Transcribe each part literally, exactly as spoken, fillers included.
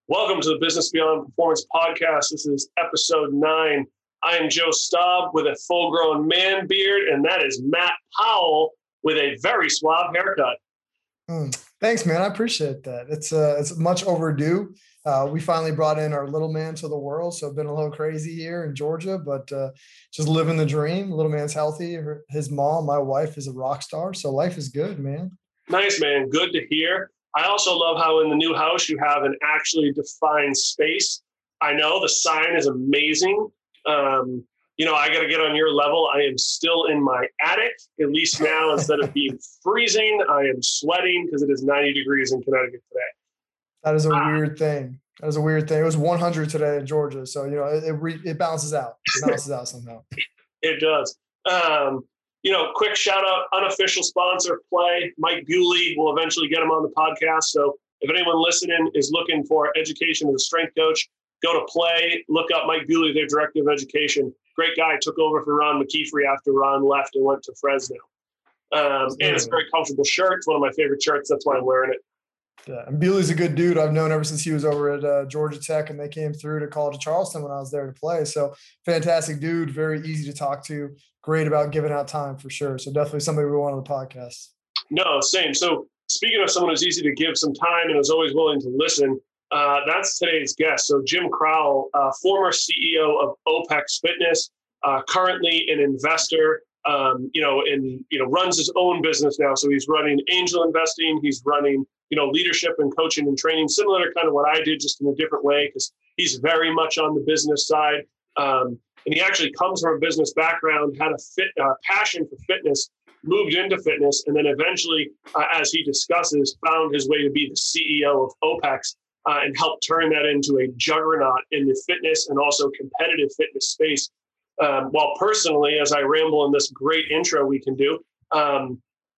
Welcome to the Business Beyond Performance podcast. This is episode nine. I am Joe Staub with a full-grown man beard, and that is Matt Powell with a very suave haircut. Mm, thanks, man. I appreciate that. It's uh, it's much overdue. Uh, we finally brought in our little man to the world, so I've been a little crazy here in Georgia, but uh, just living the dream. Little man's healthy. Her, his mom, my wife, is a rock star, so life is good, man. Nice, man. Good to hear. I also love how in the new house you have an actually defined space. I know the sign is amazing. Um, you know, I got to get on your level. I am still in my attic, at least now. Instead of being freezing, I am sweating because it is ninety degrees in Connecticut today. That is a ah. weird thing. That is a weird thing. It was one hundred today in Georgia. So, you know, it, it, re, it balances out. It balances out somehow. It does. Um, You know, quick shout out, unofficial sponsor, Play. Mike Bewley will eventually get him on the podcast. So if anyone listening is looking for education as a strength coach, go to Play, look up Mike Bewley, their director of education. Great guy, took over for Ron McKeefrey after Ron left and went to Fresno. Um, and it's a very comfortable shirt. It's one of my favorite shirts. That's why I'm wearing it. Yeah, and Bewley's a good dude. I've known ever since he was over at uh, Georgia Tech, and they came through to College of Charleston when I was there to play. So fantastic dude, very easy to talk to, great about giving out time for sure. So definitely somebody we want on the podcast. No, same. So speaking of someone who's easy to give some time and is always willing to listen, uh, that's today's guest. So Jim Crowell, uh, former C E O of OPEX Fitness, uh, currently an investor. Um, you know, and, you know, runs his own business now. So he's running angel investing. He's running, you know, leadership and coaching and training, similar to kind of what I did, just in a different way, because he's very much on the business side. Um, and he actually comes from a business background, had a fit uh, passion for fitness, moved into fitness, and then eventually, uh, as he discusses, found his way to be the C E O of OPEX uh, and helped turn that into a juggernaut in the fitness and also competitive fitness space. Um, well, personally, as I ramble in this great intro we can do, um,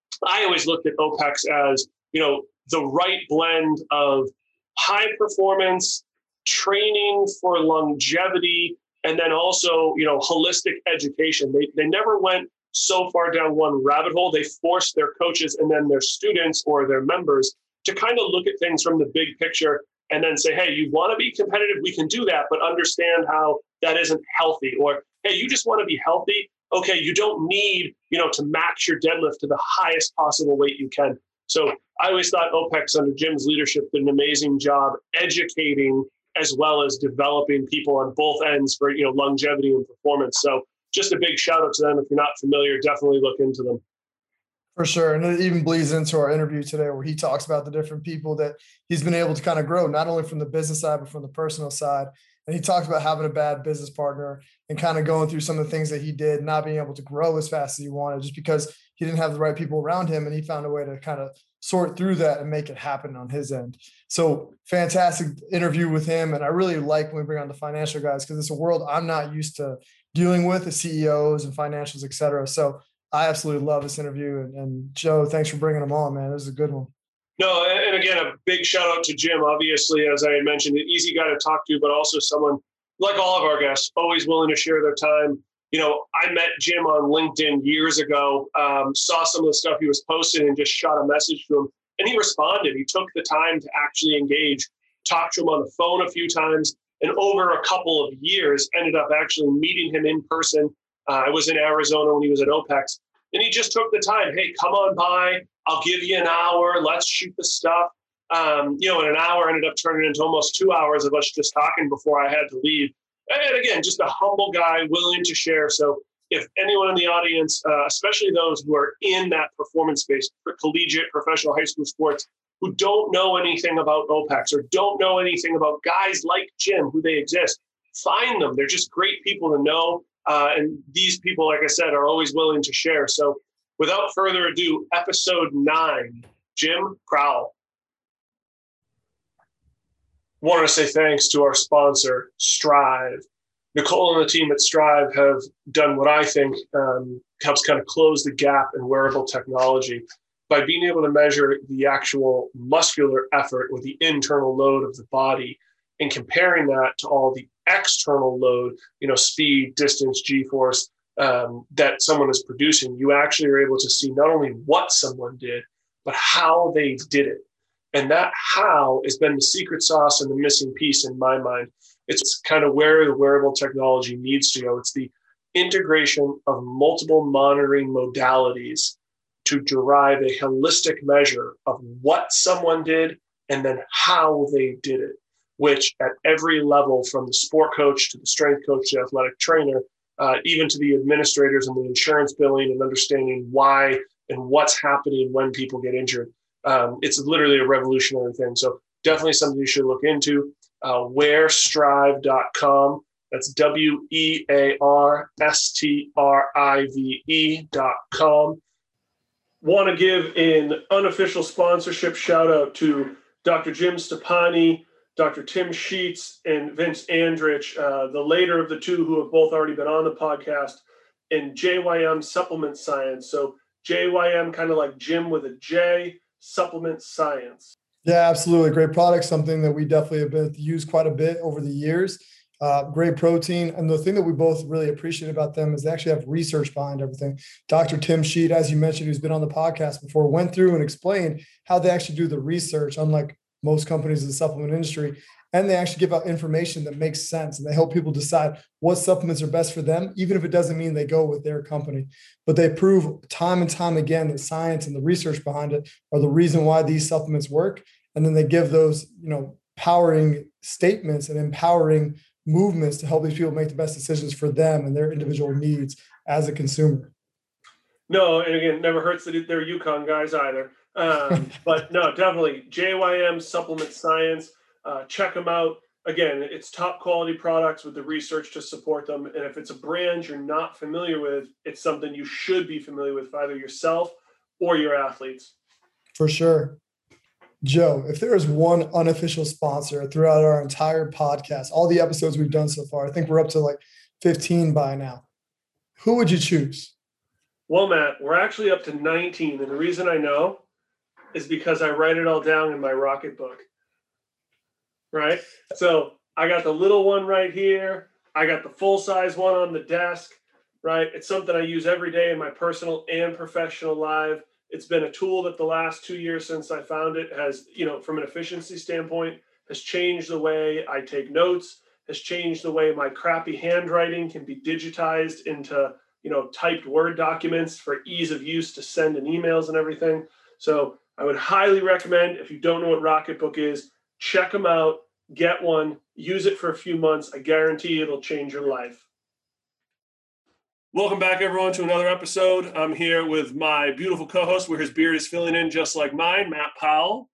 I always looked at OPEX as, you know, the right blend of high performance training for longevity, and then also, you know, holistic education. They they never went so far down one rabbit hole. They forced their coaches and then their students or their members to kind of look at things from the big picture and then say, hey, you want to be competitive? We can do that, but understand how that isn't healthy. Or, hey, you just want to be healthy? Okay, you don't need, you know, to max your deadlift to the highest possible weight you can. So I always thought OPEX under Jim's leadership did an amazing job educating as well as developing people on both ends for, you know, longevity and performance. So just a big shout out to them. If you're not familiar, definitely look into them. For sure. And it even bleeds into our interview today where he talks about the different people that he's been able to kind of grow, not only from the business side, but from the personal side. And he talks about having a bad business partner and kind of going through some of the things that he did, not being able to grow as fast as he wanted just because he didn't have the right people around him. And he found a way to kind of sort through that and make it happen on his end. So fantastic interview with him. And I really like when we bring on the financial guys because it's a world I'm not used to dealing with, the C E Os and financials, et cetera. So I absolutely love this interview. And, and Joe, thanks for bringing them on, man. This is a good one. No, and again, a big shout out to Jim, obviously, as I had mentioned, an easy guy to talk to, but also someone like all of our guests, always willing to share their time. You know, I met Jim on LinkedIn years ago, um, saw some of the stuff he was posting and just shot a message to him. And he responded. He took the time to actually engage, talked to him on the phone a few times, and over a couple of years, ended up actually meeting him in person. Uh, I was in Arizona when he was at OPEX. And he just took the time. Hey, come on by. I'll give you an hour. Let's shoot the stuff. Um, you know, and an hour ended up turning into almost two hours of us just talking before I had to leave. And again, just a humble guy willing to share. So if anyone in the audience, uh, especially those who are in that performance space, collegiate, professional, high school sports, who don't know anything about OPEX or don't know anything about guys like Jim, who they exist, find them. They're just great people to know. Uh, and these people, like I said, are always willing to share. So without further ado, episode nine, Jim Crowell. Want to say thanks to our sponsor, Strive. Nicole and the team at Strive have done what I think um, helps kind of close the gap in wearable technology by being able to measure the actual muscular effort or the internal load of the body and comparing that to all the external load, you know, speed, distance, G-force um, that someone is producing. You actually are able to see not only what someone did, but how they did it. And that how has been the secret sauce and the missing piece in my mind. It's kind of where the wearable technology needs to go. It's the integration of multiple monitoring modalities to derive a holistic measure of what someone did and then how they did it, which at every level, from the sport coach to the strength coach to athletic trainer, uh, even to the administrators and the insurance billing and understanding why and what's happening when people get injured. Um, it's literally a revolutionary thing. So definitely something you should look into. Uh, wear strive dot com. That's W E A R S T R I V E dot com. Want to give an unofficial sponsorship shout out to Doctor Jim Stepani, Doctor Tim Sheets, and Vince Andrich, uh, the later of the two who have both already been on the podcast, and J Y M Supplement Science. So J Y M, kind of like Jim with a J, Supplement Science. Yeah, absolutely. Great product, something that we definitely have been used quite a bit over the years. Uh, great protein. And the thing that we both really appreciate about them is they actually have research behind everything. Doctor Tim Sheet, as you mentioned, who's been on the podcast before, went through and explained how they actually do the research, unlike most companies in the supplement industry. And they actually give out information that makes sense. And they help people decide what supplements are best for them, even if it doesn't mean they go with their company. But they prove time and time again that science and the research behind it are the reason why these supplements work. And then they give those, you know, powering statements and empowering movements to help these people make the best decisions for them and their individual needs as a consumer. No, and again, never hurts that they're Yukon guys either. Um, but no, definitely J Y M Supplement Science. Uh, check them out. Again, it's top quality products with the research to support them. And if it's a brand you're not familiar with, it's something you should be familiar with for either yourself or your athletes. For sure. Joe, if there is one unofficial sponsor throughout our entire podcast, all the episodes we've done so far, I think we're up to like fifteen by now, who would you choose? Well, Matt, we're actually up to nineteen. And the reason I know is because I write it all down in my Rocket book. Right? So I got the little one right here. I got the full-size one on the desk, right? It's something I use every day in my personal and professional life. It's been a tool that the last two years since I found it has, you know, from an efficiency standpoint, has changed the way I take notes, has changed the way my crappy handwriting can be digitized into, you know, typed Word documents for ease of use to send in emails and everything. So I would highly recommend, if you don't know what Rocketbook is, check them out, get one, use it for a few months. I guarantee it'll change your life. Welcome back, everyone, to another episode. I'm here with my beautiful co-host, where his beard is filling in just like mine, Matt Powell.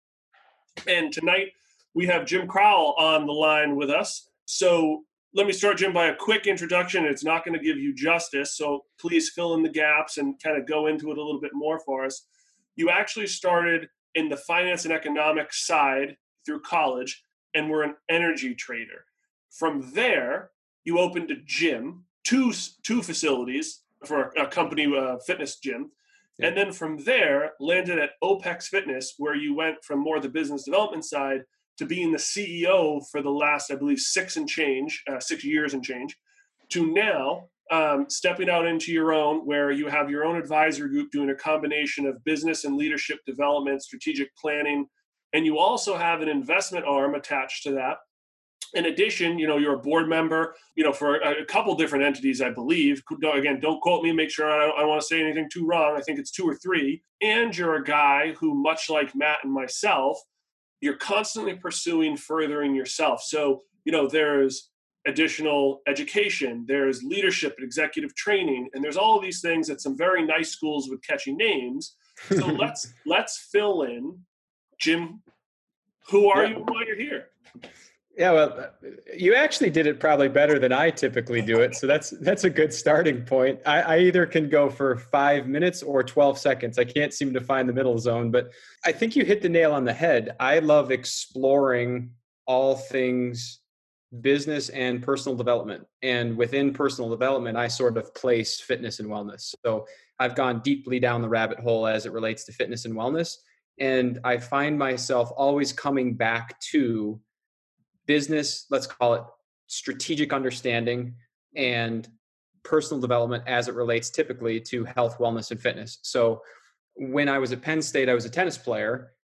And tonight we have Jim Crowell on the line with us. So let me start, Jim, by a quick introduction. It's not going to give you justice, so please fill in the gaps and kind of go into it a little bit more for us. You actually started in the finance and economics side through college and were an energy trader. From there, you opened a gym, two two facilities for a company, uh, fitness gym. Yeah. And then from there, landed at OPEX Fitness, where you went from more the business development side to being the C E O for the last, I believe, six and change, uh, six years and change, to now um, stepping out into your own, where you have your own advisory group doing a combination of business and leadership development, strategic planning, and you also have an investment arm attached to that. In addition, you know, you're a board member, you know, for a, a couple different entities, I believe. Again, don't quote me, make sure I don't, I don't want to say anything too wrong. I think it's two or three. And you're a guy who, much like Matt and myself, you're constantly pursuing furthering yourself. So, you know, there's additional education, there's leadership and executive training, and there's all of these things at some very nice schools with catchy names. So let's let's fill in. Jim, who are yeah. you and why you're here? Yeah, well, you actually did it probably better than I typically do it. So that's that's a good starting point. I, I either can go for five minutes or twelve seconds. I can't seem to find the middle zone, but I think you hit the nail on the head. I love exploring all things business and personal development. And within personal development, I sort of place fitness and wellness. So I've gone deeply down the rabbit hole as it relates to fitness and wellness. And I find myself always coming back to business, let's call it strategic understanding, and personal development as it relates typically to health, wellness, and fitness. So when I was at Penn State, I was a tennis player.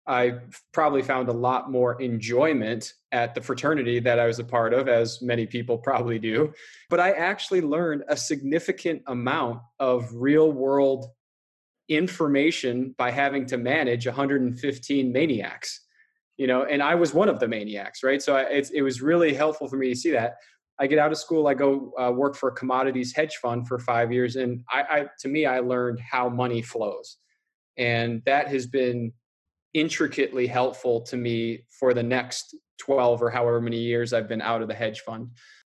I probably found a lot more enjoyment at the fraternity that I was a part of, as many people probably do. But I actually learned a significant amount of real world information by having to manage one hundred fifteen maniacs, you know, and I was one of the maniacs, right? So I, it's, it was really helpful for me to see that. I get out of school, I go uh, work for a commodities hedge fund for five years. And I, I, to me, I learned how money flows. And that has been intricately helpful to me for the next twelve or however many years I've been out of the hedge fund.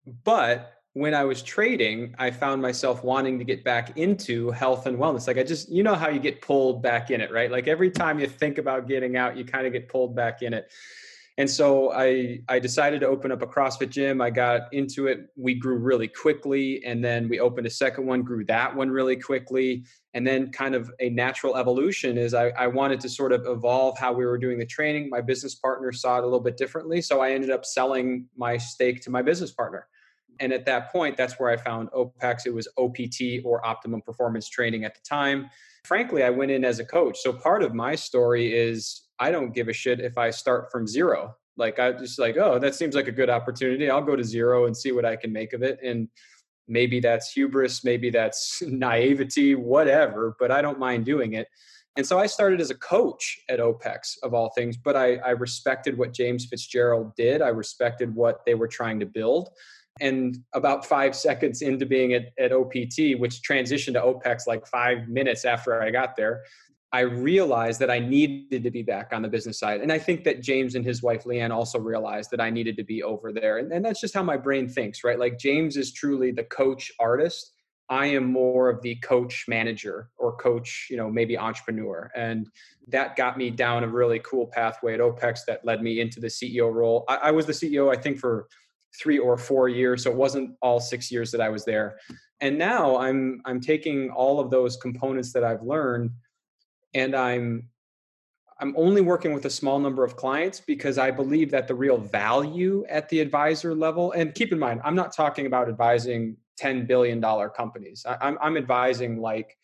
But when I was trading, I found myself wanting to get back into health and wellness. Like I just, you know how you get pulled back in it, right? Like every time you think about getting out, you kind of get pulled back in it. And so I, I decided to open up a CrossFit gym. I got into it. We grew really quickly. And then we opened a second one, grew that one really quickly. And then kind of a natural evolution is I, I wanted to sort of evolve how we were doing the training. My business partner saw it a little bit differently. So I ended up selling my stake to my business partner. And at that point, that's where I found O P E X. It was O P T, or Optimum Performance Training, at the time. Frankly, I went in as a coach. So part of my story is I don't give a shit if I start from zero. Like I just like, oh, that seems like a good opportunity. I'll go to zero and see what I can make of it. And maybe that's hubris, maybe that's naivety, whatever, but I don't mind doing it. And so I started as a coach at O P E X, of all things, but I, I respected what James Fitzgerald did. I respected what they were trying to build. And about five seconds into being at, at O P T, which transitioned to O P E X like five minutes after I got there, I realized that I needed to be back on the business side. And I think that James and his wife, Leanne, also realized that I needed to be over there. And, and that's just how my brain thinks, right? Like James is truly the coach artist. I am more of the coach manager, or coach, you know, maybe entrepreneur. And that got me down a really cool pathway at O P E X that led me into the C E O role. I, I was the C E O, I think, for three or four years. So it wasn't all six years that I was there. And now I'm, I'm taking all of those components that I've learned, and I'm, I'm only working with a small number of clients because I believe that the real value at the advisor level, and keep in mind, I'm not talking about advising ten billion dollars companies. I, I'm, I'm advising like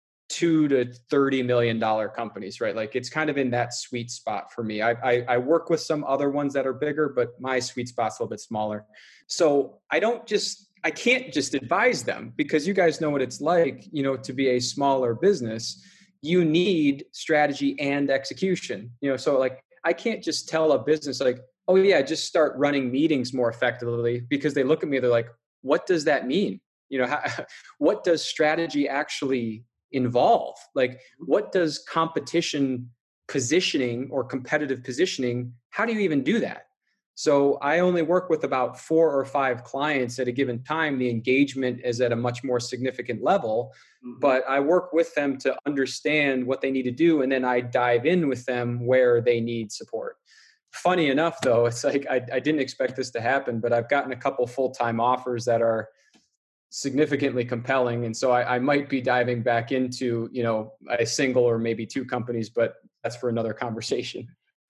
two to thirty million dollars companies, right? Like it's kind of in that sweet spot for me. I, I, I work with some other ones that are bigger, but my sweet spot's a little bit smaller. So I don't just, I can't just advise them, because you guys know what it's like, you know, to be a smaller business. You need strategy and execution, you know, so like I can't just tell a business like, oh yeah, just start running meetings more effectively, because they look at me, they're like, what does that mean? You know, how, what does strategy actually involve? Like, what does competition positioning or competitive positioning, how do you even do that? So I only work with about four or five clients at a given time. The engagement is at a much more significant level, mm-hmm. but I work with them to understand what they need to do. And then I dive in with them where they need support. Funny enough, though, it's like, I, I didn't expect this to happen, but I've gotten a couple full-time offers that are significantly compelling. And so I, I might be diving back into, you know, a single or maybe two companies, but that's for another conversation.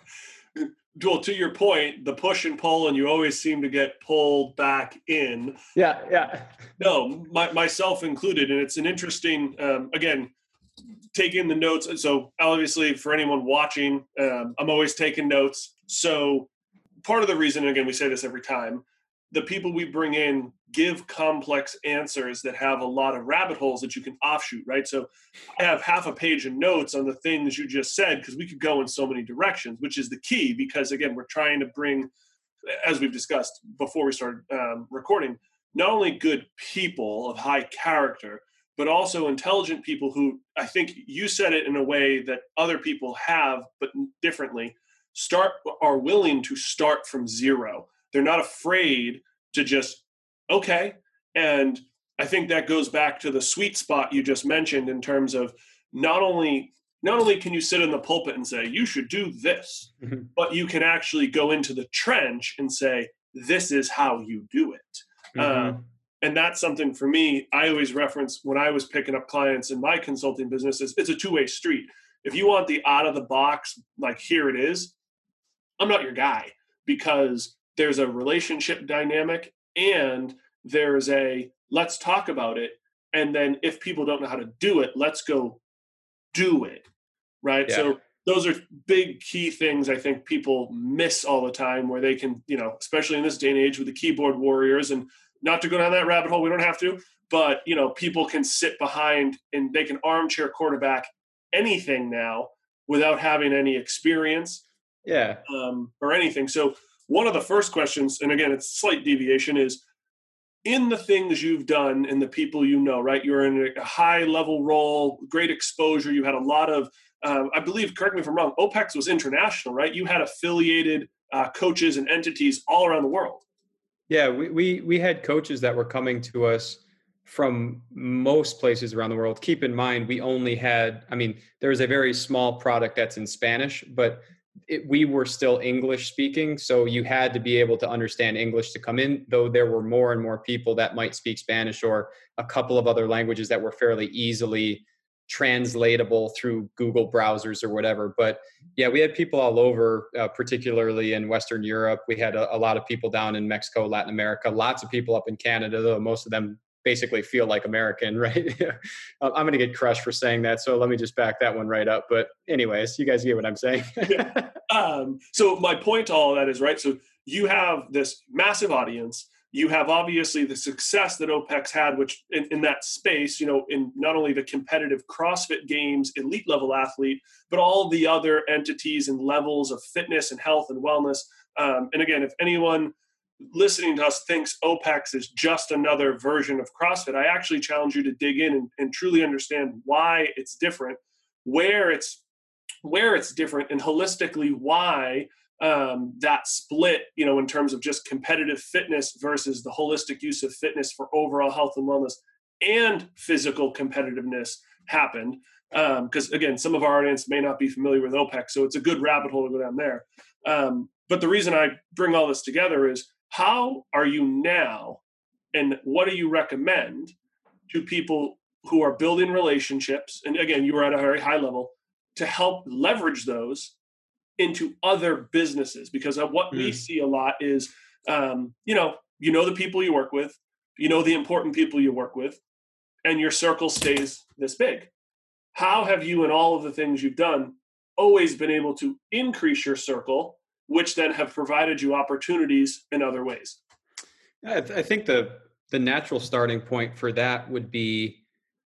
Well, to your point, the push and pull, and you always seem to get pulled back in. Yeah, yeah. No, my, myself included. And it's an interesting, um, again, taking the notes. So obviously for anyone watching, um, I'm always taking notes. So part of the reason, again, we say this every time, the people we bring in give complex answers that have a lot of rabbit holes that you can offshoot, right? So I have half a page of notes on the things you just said, because we could go in so many directions, which is the key, because again, we're trying to bring, as we've discussed before we started um, recording, not only good people of high character, but also intelligent people who, I think you said it in a way that other people have, but differently, start, are willing to start from zero. They're not afraid to just, okay. And I think that goes back to the sweet spot you just mentioned, in terms of not only, not only can you sit in the pulpit and say, you should do this, mm-hmm. but you can actually go into the trench and say, this is how you do it. Mm-hmm. Uh, and that's something for me, I always reference when I was picking up clients in my consulting business, is it's a two-way street. If you want the out of the box, like here it is, I'm not your guy, because there's a relationship dynamic and there's a let's talk about it. And then if people don't know how to do it, let's go do it. Right. Yeah. So those are big key things I think people miss all the time, where they can, you know, especially in this day and age with the keyboard warriors, and not to go down that rabbit hole, we don't have to, but, you know, people can sit behind and they can armchair quarterback anything now without having any experience yeah, um, or anything. So one of the first questions, and again, it's a slight deviation, is in the things you've done and the people you know, right? You're in a high level role, great exposure. You had a lot of, uh, I believe, correct me if I'm wrong, O P E X was international, right? You had affiliated uh, coaches and entities all around the world. Yeah, we, we we had coaches that were coming to us from most places around the world. Keep in mind, we only had, I mean, there's a very small product that's in Spanish, but it, we were still English speaking. So you had to be able to understand English to come in, though there were more and more people that might speak Spanish or a couple of other languages that were fairly easily translatable through Google browsers or whatever. But yeah, we had people all over, uh, particularly in Western Europe. We had a, a lot of people down in Mexico, Latin America, lots of people up in Canada, though most of them basically feel like American, right? I'm going to get crushed for saying that. So let me just back that one right up. But anyways, you guys get what I'm saying. yeah. um, so my point to all of that is, right, so you have this massive audience. You have obviously the success that O P E X had, which in, in that space, you know, in not only the competitive CrossFit Games elite level athlete, but all the other entities and levels of fitness and health and wellness. Um, and again, if anyone listening to us thinks O P E X is just another version of CrossFit, I actually challenge you to dig in and, and truly understand why it's different, where it's where it's different, and holistically why um, that split, you know, in terms of just competitive fitness versus the holistic use of fitness for overall health and wellness and physical competitiveness happened. Because um, again, some of our audience may not be familiar with O P E X, so it's a good rabbit hole to go down there. Um, but the reason I bring all this together is, how are you now, and what do you recommend to people who are building relationships? And again, you were at a very high level, to help leverage those into other businesses, because of what mm. we see a lot is, um, you know, you know, the people you work with, you know, the important people you work with, and your circle stays this big. How have you, in all of the things you've done, always been able to increase your circle, which then have provided you opportunities in other ways? I, th- I think the the natural starting point for that would be,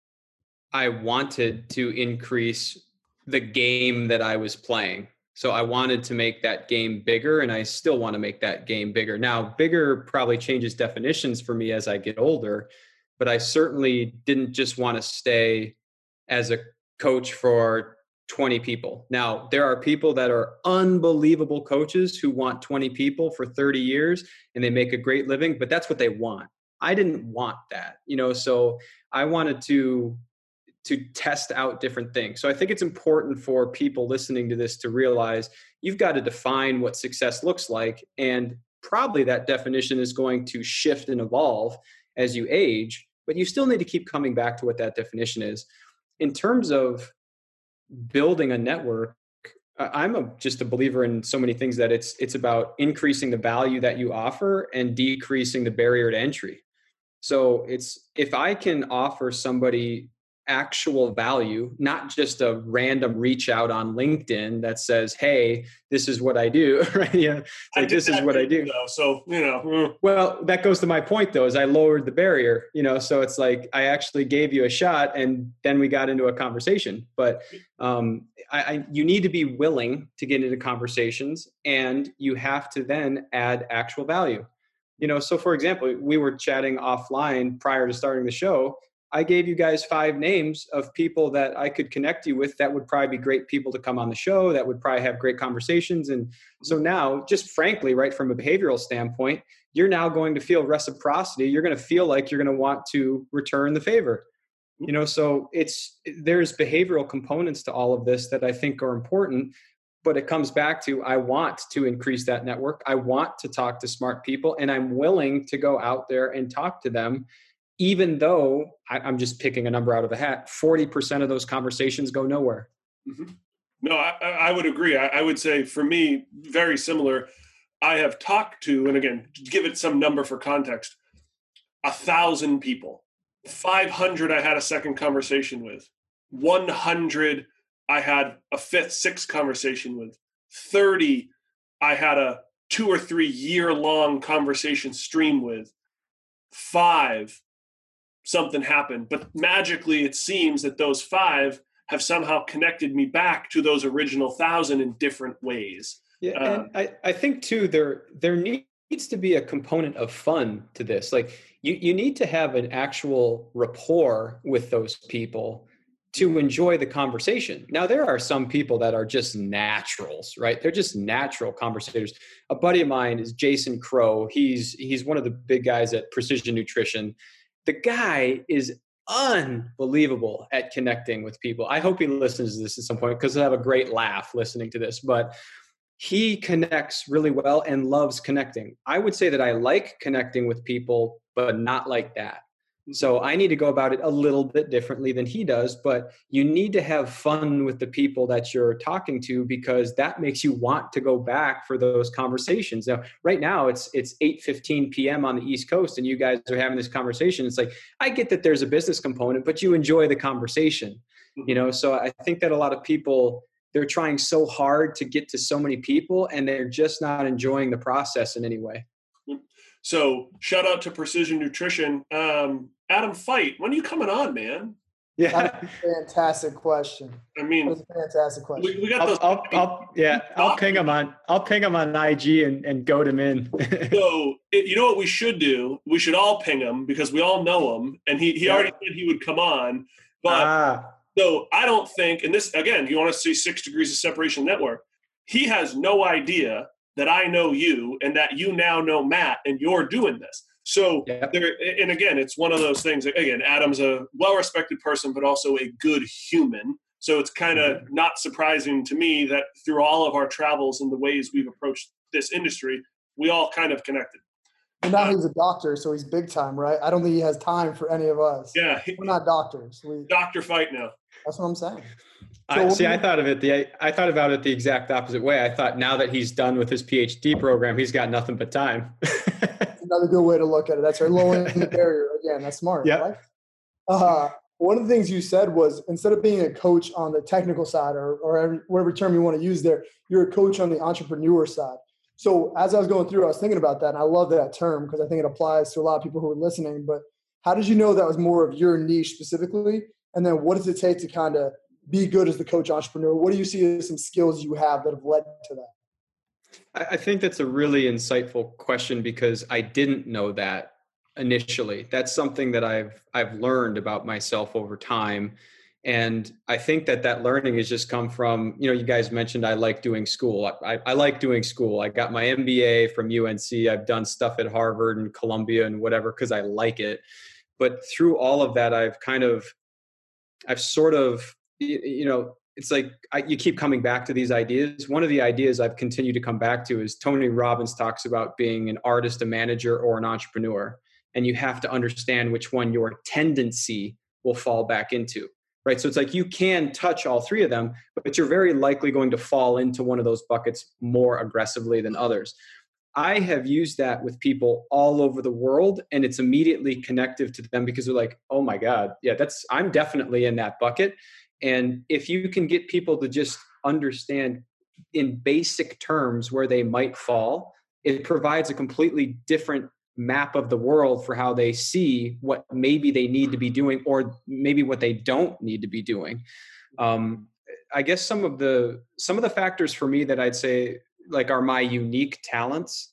I wanted to increase the game that I was playing. So I wanted to make that game bigger, and I still want to make that game bigger. Now, bigger probably changes definitions for me as I get older, but I certainly didn't just want to stay as a coach for twenty people. Now, there are people that are unbelievable coaches who want twenty people for thirty years and they make a great living, but that's what they want. I didn't want that, you know, so I wanted to to test out different things. So I think it's important for people listening to this to realize you've got to define what success looks like. And probably that definition is going to shift and evolve as you age, but you still need to keep coming back to what that definition is. In terms of building a network, I'm a, just a believer in so many things that it's it's about increasing the value that you offer and decreasing the barrier to entry. So it's, if I can offer somebody actual value, not just a random reach out on LinkedIn that says, hey, this is what I do, right? Yeah, like, this is what I do. Though, so, you know. Well, that goes to my point though, is I lowered the barrier, you know, so it's like, I actually gave you a shot and then we got into a conversation. But um, I, I, you need to be willing to get into conversations, and you have to then add actual value. You know, so for example, we were chatting offline prior to starting the show. I gave you guys five names of people that I could connect you with that would probably be great people to come on the show, that would probably have great conversations. And so now, just frankly, right, from a behavioral standpoint, you're now going to feel reciprocity. You're going to feel like you're going to want to return the favor. You know, so it's, there's behavioral components to all of this that I think are important, but it comes back to, I want to increase that network. I want to talk to smart people, and I'm willing to go out there and talk to them. Even though I, I'm just picking a number out of a hat, forty percent of those conversations go nowhere. Mm-hmm. No, I, I would agree. I, I would say for me, very similar. I have talked to, and again, give it some number for context, a thousand people. five hundred I had a second conversation with. one hundred I had a fifth, sixth conversation with. thirty, I had a two or three year long conversation stream with. Five, something happened. But magically, it seems that those five have somehow connected me back to those original thousand in different ways. Yeah, Uh, and I, I think too there there needs to be a component of fun to this. Like you you need to have an actual rapport with those people to enjoy the conversation. Now there are some people that are just naturals, right? They're just natural conversators. A buddy of mine is Jason Crow. He's he's one of the big guys at Precision Nutrition. The guy is unbelievable at connecting with people. I hope he listens to this at some point because he'll have a great laugh listening to this. But he connects really well and loves connecting. I would say that I like connecting with people, but not like that. So I need to go about it a little bit differently than he does, but you need to have fun with the people that you're talking to because that makes you want to go back for those conversations. Now, right now it's it's eight fifteen p.m. on the East Coast and you guys are having this conversation. It's like, I get that there's a business component, but you enjoy the conversation, you know? So I think that a lot of people, they're trying so hard to get to so many people and they're just not enjoying the process in any way. So shout out to Precision Nutrition. Um, Adam Feit, when are you coming on, man? Yeah, that's a fantastic question. I mean, that's a fantastic question. We, we got I'll, those. I'll, I'll, yeah, I'll ping him on. I'll ping him on I G and, and goad him in. So it, you know what we should do? We should all ping him because we all know him, and he he yeah. already said he would come on. But ah. so I don't think, and this again, you want to see Six Degrees of Separation Network? He has no idea that I know you and that you now know Matt and you're doing this. So yep. there, and again, it's one of those things, again, Adam's a well-respected person, but also a good human. So it's kind of mm-hmm. not surprising to me that through all of our travels and the ways we've approached this industry, we all kind of connected. And now uh, he's a doctor, so he's big time, right? I don't think he has time for any of us. Yeah. He, We're not doctors. We, Doctor Feit now. That's what I'm saying. So I, see, I thought of it the I thought about it the exact opposite way. I thought now that he's done with his PhD program, he's got nothing but time. Another good way to look at it. That's right. Low end the barrier. Again, that's smart. Yeah. Right? Uh, one of the things you said was instead of being a coach on the technical side or, or whatever term you want to use there, you're a coach on the entrepreneur side. So as I was going through, I was thinking about that, and I love that term because I think it applies to a lot of people who are listening. But how did you know that was more of your niche specifically? And then what does it take to kind of be good as the coach entrepreneur? What do you see as some skills you have that have led to that? I think that's a really insightful question because I didn't know that initially. That's something that I've I've learned about myself over time. And I think that that learning has just come from, you know, you guys mentioned I like doing school. I, I like doing school. I got my M B A from U N C. I've done stuff at Harvard and Columbia and whatever because I like it. But through all of that, I've kind of, I've sort of, you know, it's like I, you keep coming back to these ideas. One of the ideas I've continued to come back to is Tony Robbins talks about being an artist, a manager, or an entrepreneur. And you have to understand which one your tendency will fall back into, right? So it's like you can touch all three of them, but you're very likely going to fall into one of those buckets more aggressively than others. I have used that with people all over the world, and it's immediately connective to them because they're like, oh my God, yeah, that's, I'm definitely in that bucket. And if you can get people to just understand in basic terms where they might fall, it provides a completely different map of the world for how they see what maybe they need to be doing or maybe what they don't need to be doing. Um, I guess some of the some of the factors for me that I'd say like are my unique talents.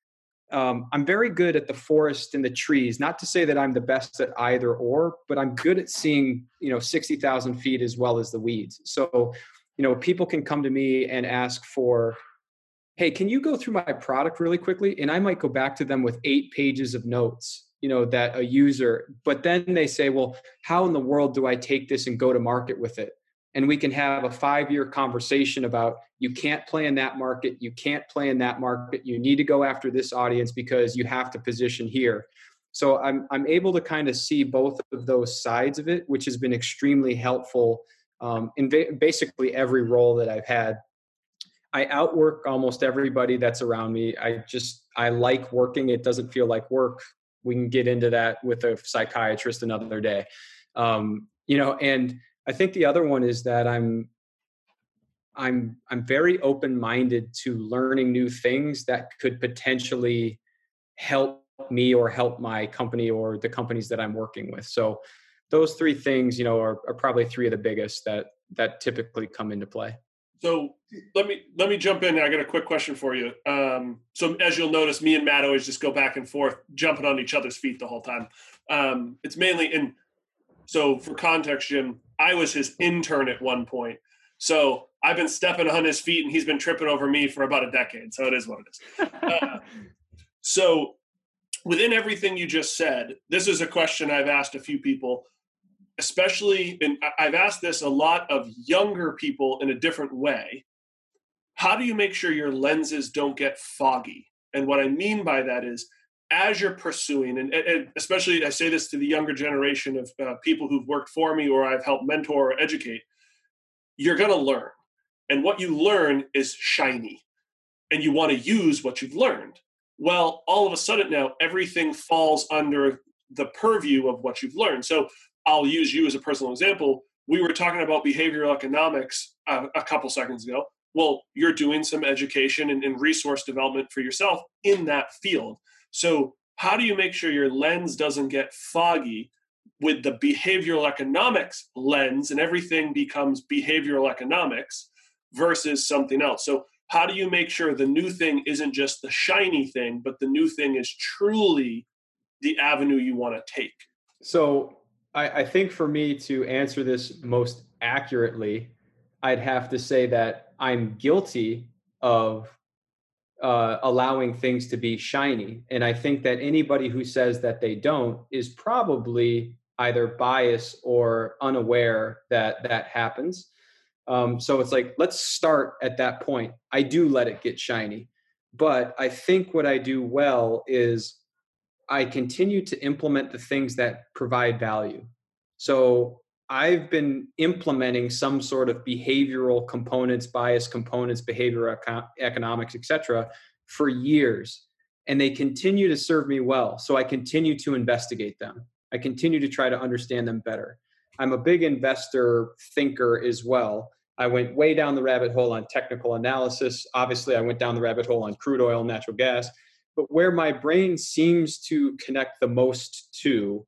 Um, I'm very good at the forest and the trees, not to say that I'm the best at either or, but I'm good at seeing, you know, sixty thousand feet as well as the weeds. So, you know, people can come to me and ask for, hey, can you go through my product really quickly? And I might go back to them with eight pages of notes, you know, that a user, but then they say, well, how in the world do I take this and go to market with it? And we can have a five-year conversation about you can't play in that market, you can't play in that market, you need to go after this audience because you have to position here. So I'm I'm able to kind of see both of those sides of it, which has been extremely helpful um, in ba- basically every role that I've had. I outwork almost everybody that's around me. I just, I like working. It doesn't feel like work. We can get into that with a psychiatrist another day. Um, you know, and I think the other one is that I'm I'm I'm very open-minded to learning new things that could potentially help me or help my company or the companies that I'm working with. So those three things, you know, are, are probably three of the biggest that that typically come into play. So let me let me jump in. I got a quick question for you. Um, so as you'll notice, me and Matt always just go back and forth, jumping on each other's feet the whole time. Um, it's mainly in. So for context, Jim, I was his intern at one point. So I've been stepping on his feet, and he's been tripping over me for about a decade. So it is what it is. Uh, so within everything you just said, this is a question I've asked a few people, especially, and I've asked this a lot of younger people in a different way. How do you make sure your lenses don't get foggy? And what I mean by that is, as you're pursuing, and, and especially I say this to the younger generation of uh, people who've worked for me or I've helped mentor or educate, you're going to learn. And what you learn is shiny. And you want to use what you've learned. Well, all of a sudden now, everything falls under the purview of what you've learned. So I'll use you as a personal example. We were talking about behavioral economics uh, a couple seconds ago. Well, you're doing some education and, and resource development for yourself in that field. So how do you make sure your lens doesn't get foggy with the behavioral economics lens and everything becomes behavioral economics versus something else? So how do you make sure the new thing isn't just the shiny thing, but the new thing is truly the avenue you want to take? So I, I think for me to answer this most accurately, I'd have to say that I'm guilty of uh, allowing things to be shiny. And I think that anybody who says that they don't is probably either biased or unaware that that happens. Um, so it's like, let's start at that point. I do let it get shiny, but I think what I do well is I continue to implement the things that provide value. So I've been implementing some sort of behavioral components, bias components, behavioral eco- economics, et cetera, for years. And they continue to serve me well. So I continue to investigate them. I continue to try to understand them better. I'm a big investor thinker as well. I went way down the rabbit hole on technical analysis. Obviously, I went down the rabbit hole on crude oil, natural gas. But where my brain seems to connect the most to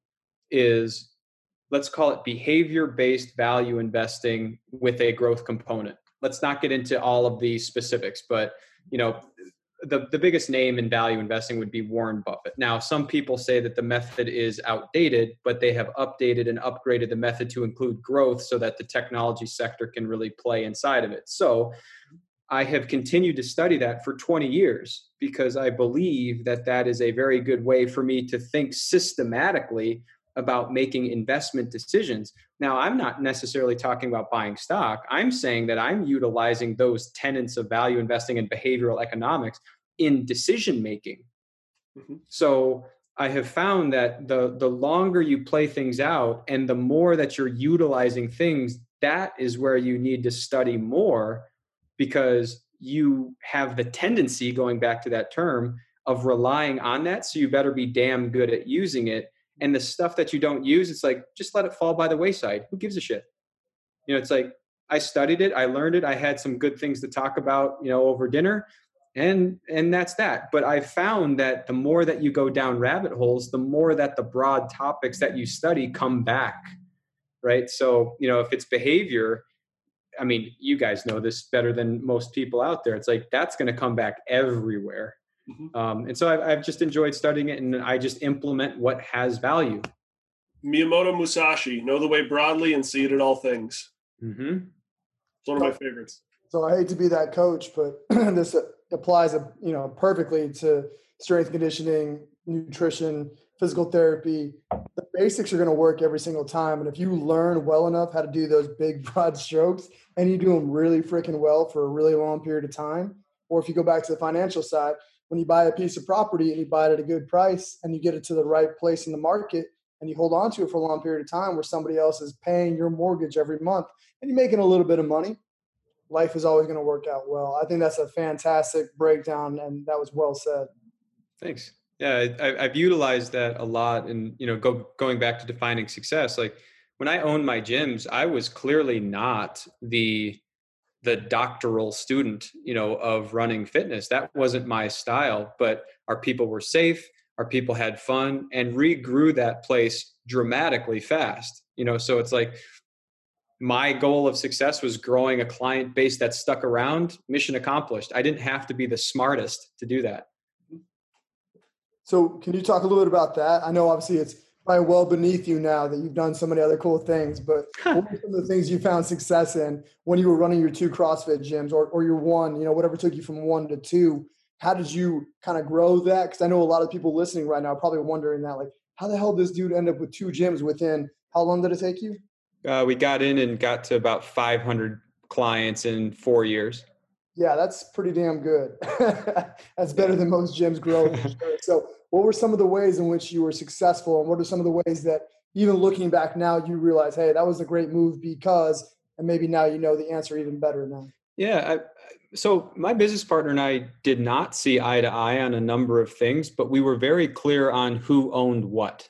is, let's call it behavior-based value investing with a growth component. Let's not get into all of the specifics, but you know, the, the biggest name in value investing would be Warren Buffett. Now, some people say that the method is outdated, but they have updated and upgraded the method to include growth so that the technology sector can really play inside of it. So I have continued to study that for twenty years because I believe that that is a very good way for me to think systematically about making investment decisions. Now, I'm not necessarily talking about buying stock. I'm saying that I'm utilizing those tenets of value investing and behavioral economics in decision making. Mm-hmm. So I have found that the, the longer you play things out and the more that you're utilizing things, that is where you need to study more, because you have the tendency, going back to that term, of relying on that. So you better be damn good at using it. And the stuff that you don't use, it's like, just let it fall by the wayside. Who gives a shit? You know, it's like, I studied it, I learned it, I had some good things to talk about, you know, over dinner, and and that's that. But I found that the more that you go down rabbit holes, the more that the broad topics that you study come back, right? So, you know, if it's behavior, I mean, you guys know this better than most people out there. It's like, that's going to come back everywhere. Mm-hmm. Um, and so I've, I've just enjoyed studying it, and I just implement what has value. Miyamoto Musashi, know the way broadly and see it in all things. Mm-hmm. It's one of my favorites. So I hate to be that coach, but this applies, you know, perfectly to strength conditioning, nutrition, physical therapy. The basics are going to work every single time. And if you learn well enough how to do those big, broad strokes, and you do them really freaking well for a really long period of time, or if you go back to the financial side, when you buy a piece of property and you buy it at a good price and you get it to the right place in the market and you hold on to it for a long period of time where somebody else is paying your mortgage every month and you're making a little bit of money, life is always going to work out well. I think that's a fantastic breakdown, and that was well said. Thanks. Yeah, I, I've utilized that a lot. And, you know, go, going back to defining success, like when I owned my gyms, I was clearly not the the doctoral student, you know, of running fitness. That wasn't my style, but our people were safe, our people had fun, and regrew that place dramatically fast. You know, so it's like my goal of success was growing a client base that stuck around. Mission accomplished. I didn't have to be the smartest to do that. So can you talk a little bit about that? I know obviously it's probably well beneath you now that you've done so many other cool things, but what were some of the things you found success in when you were running your two CrossFit gyms, or, or your one, you know, whatever took you from one to two? How did you kind of grow that? Because I know a lot of people listening right now are probably wondering that, like, how the hell did this dude end up with two gyms within, how long did it take you? Uh, we got in and got to about five hundred clients in four years. Yeah, that's pretty damn good. That's better than most gyms grow. For sure. So what were some of the ways in which you were successful, and what are some of the ways that even looking back now, you realize, hey, that was a great move because, and maybe now you know the answer even better now? Yeah. I, so my business partner and I did not see eye to eye on a number of things, but we were very clear on who owned what.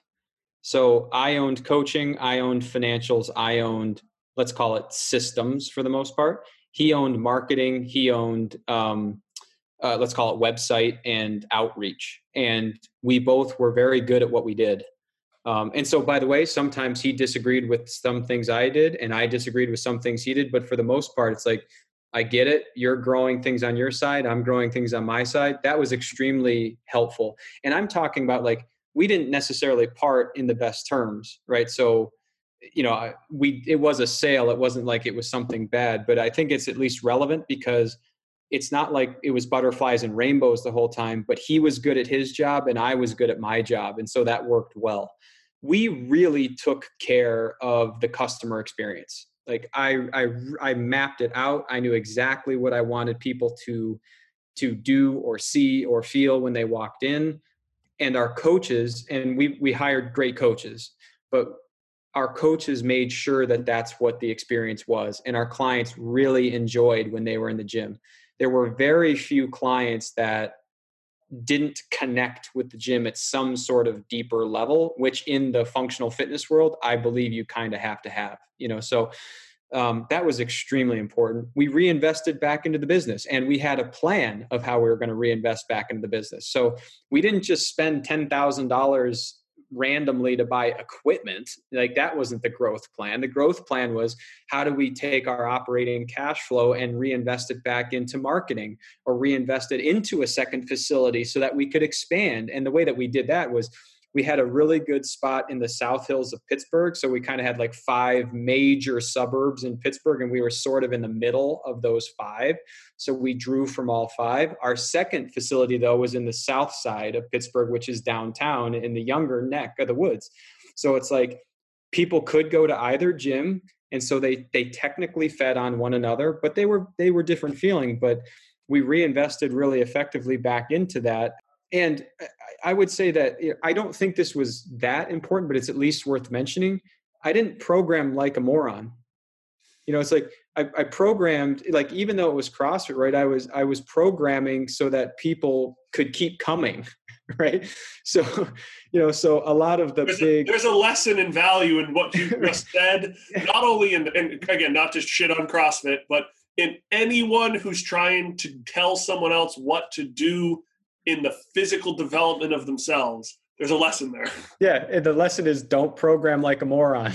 So I owned coaching, I owned financials, I owned, let's call it systems for the most part. He owned marketing, he owned, um, uh, let's call it website and outreach. And we both were very good at what we did. Um, and so, by the way, sometimes he disagreed with some things I did, and I disagreed with some things he did. But for the most part, it's like, I get it. You're growing things on your side. I'm growing things on my side. That was extremely helpful. And I'm talking about, like, we didn't necessarily part in the best terms, right? So, you know, we, it was a sale. It wasn't like it was something bad, but I think it's at least relevant because it's not like it was butterflies and rainbows the whole time, but he was good at his job and I was good at my job. And so that worked well. We really took care of the customer experience. Like I, I, I mapped it out. I knew exactly what I wanted people to, to do or see or feel when they walked in. And our coaches, and we, we hired great coaches, but our coaches made sure that that's what the experience was. And our clients really enjoyed when they were in the gym. There were very few clients that didn't connect with the gym at some sort of deeper level, which in the functional fitness world, I believe you kind of have to have, you know, so um, that was extremely important. We reinvested back into the business, and we had a plan of how we were going to reinvest back into the business. So we didn't just spend ten thousand dollars randomly to buy equipment. Like that wasn't the growth plan. The growth plan was, how do we take our operating cash flow and reinvest it back into marketing or reinvest it into a second facility so that we could expand? And the way that we did that was we had a really good spot in the South Hills of Pittsburgh. So we kind of had like five major suburbs in Pittsburgh, and we were sort of in the middle of those five. So we drew from all five. Our second facility, though, was in the south side of Pittsburgh, which is downtown in the younger neck of the woods. So it's like people could go to either gym. And so they they technically fed on one another, but they were they were different feeling. But we reinvested really effectively back into that. And I would say that I don't think this was that important, but it's at least worth mentioning. I didn't program like a moron. You know, it's like I, I programmed, like, even though it was CrossFit, right? I was, I was programming so that people could keep coming, right? So, you know, so a lot of the there's big, a, there's a lesson in value in what you just said, not only in, and again, not just shit on CrossFit, but in anyone who's trying to tell someone else what to do in the physical development of themselves. There's a lesson there. Yeah. And the lesson is don't program like a moron,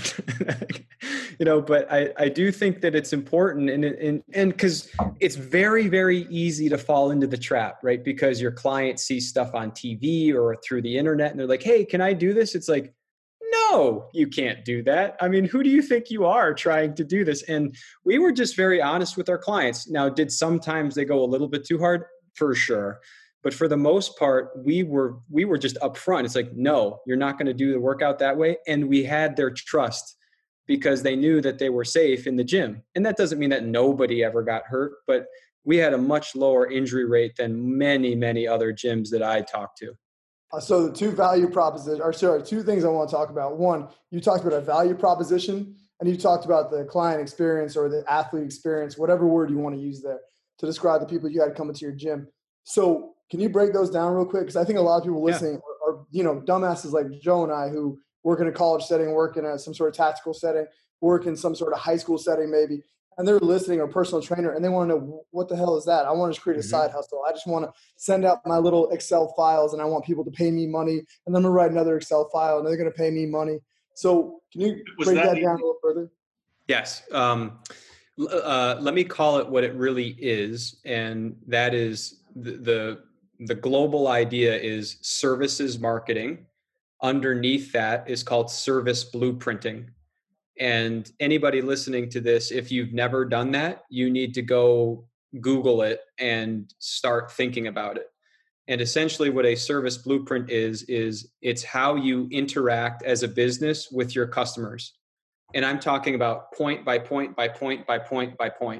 you know, but I, I do think that it's important, and, and, and cause it's very, very easy to fall into the trap, right? Because your client sees stuff on T V or through the internet and they're like, hey, can I do this? It's like, no, you can't do that. I mean, who do you think you are trying to do this? And we were just very honest with our clients. Now, did sometimes they go a little bit too hard? For sure. But for the most part, we were we were just upfront. It's like, no, you're not going to do the workout that way. And we had their trust because they knew that they were safe in the gym. And that doesn't mean that nobody ever got hurt, but we had a much lower injury rate than many, many other gyms that I talked to. Uh, so the two value propositions, or sorry, two things I want to talk about. One, you talked about a value proposition, and you talked about the client experience or the athlete experience, whatever word you want to use there to describe the people you had coming to your gym. So can you break those down real quick? Because I think a lot of people listening yeah. are, are, you know, dumbasses like Joe and I who work in a college setting, work in a, some sort of tactical setting, work in some sort of high school setting maybe. and they're listening, or personal trainer, and they want to know what the hell is that? I want to create a Mm-hmm. side hustle. I just want to send out my little Excel files, and I want people to pay me money, and then I'm going to write another Excel file, and they're going to pay me money. So can you Was break that that down a little further? Yes. Um, uh, let me call it what it really is. And that is the, the, the global idea is services marketing. Underneath that is called service blueprinting. And anybody listening to this, if you've never done that, you need to go Google it and start thinking about it. And essentially what a service blueprint is, is it's how you interact as a business with your customers. And I'm talking about point by point by point by point by point.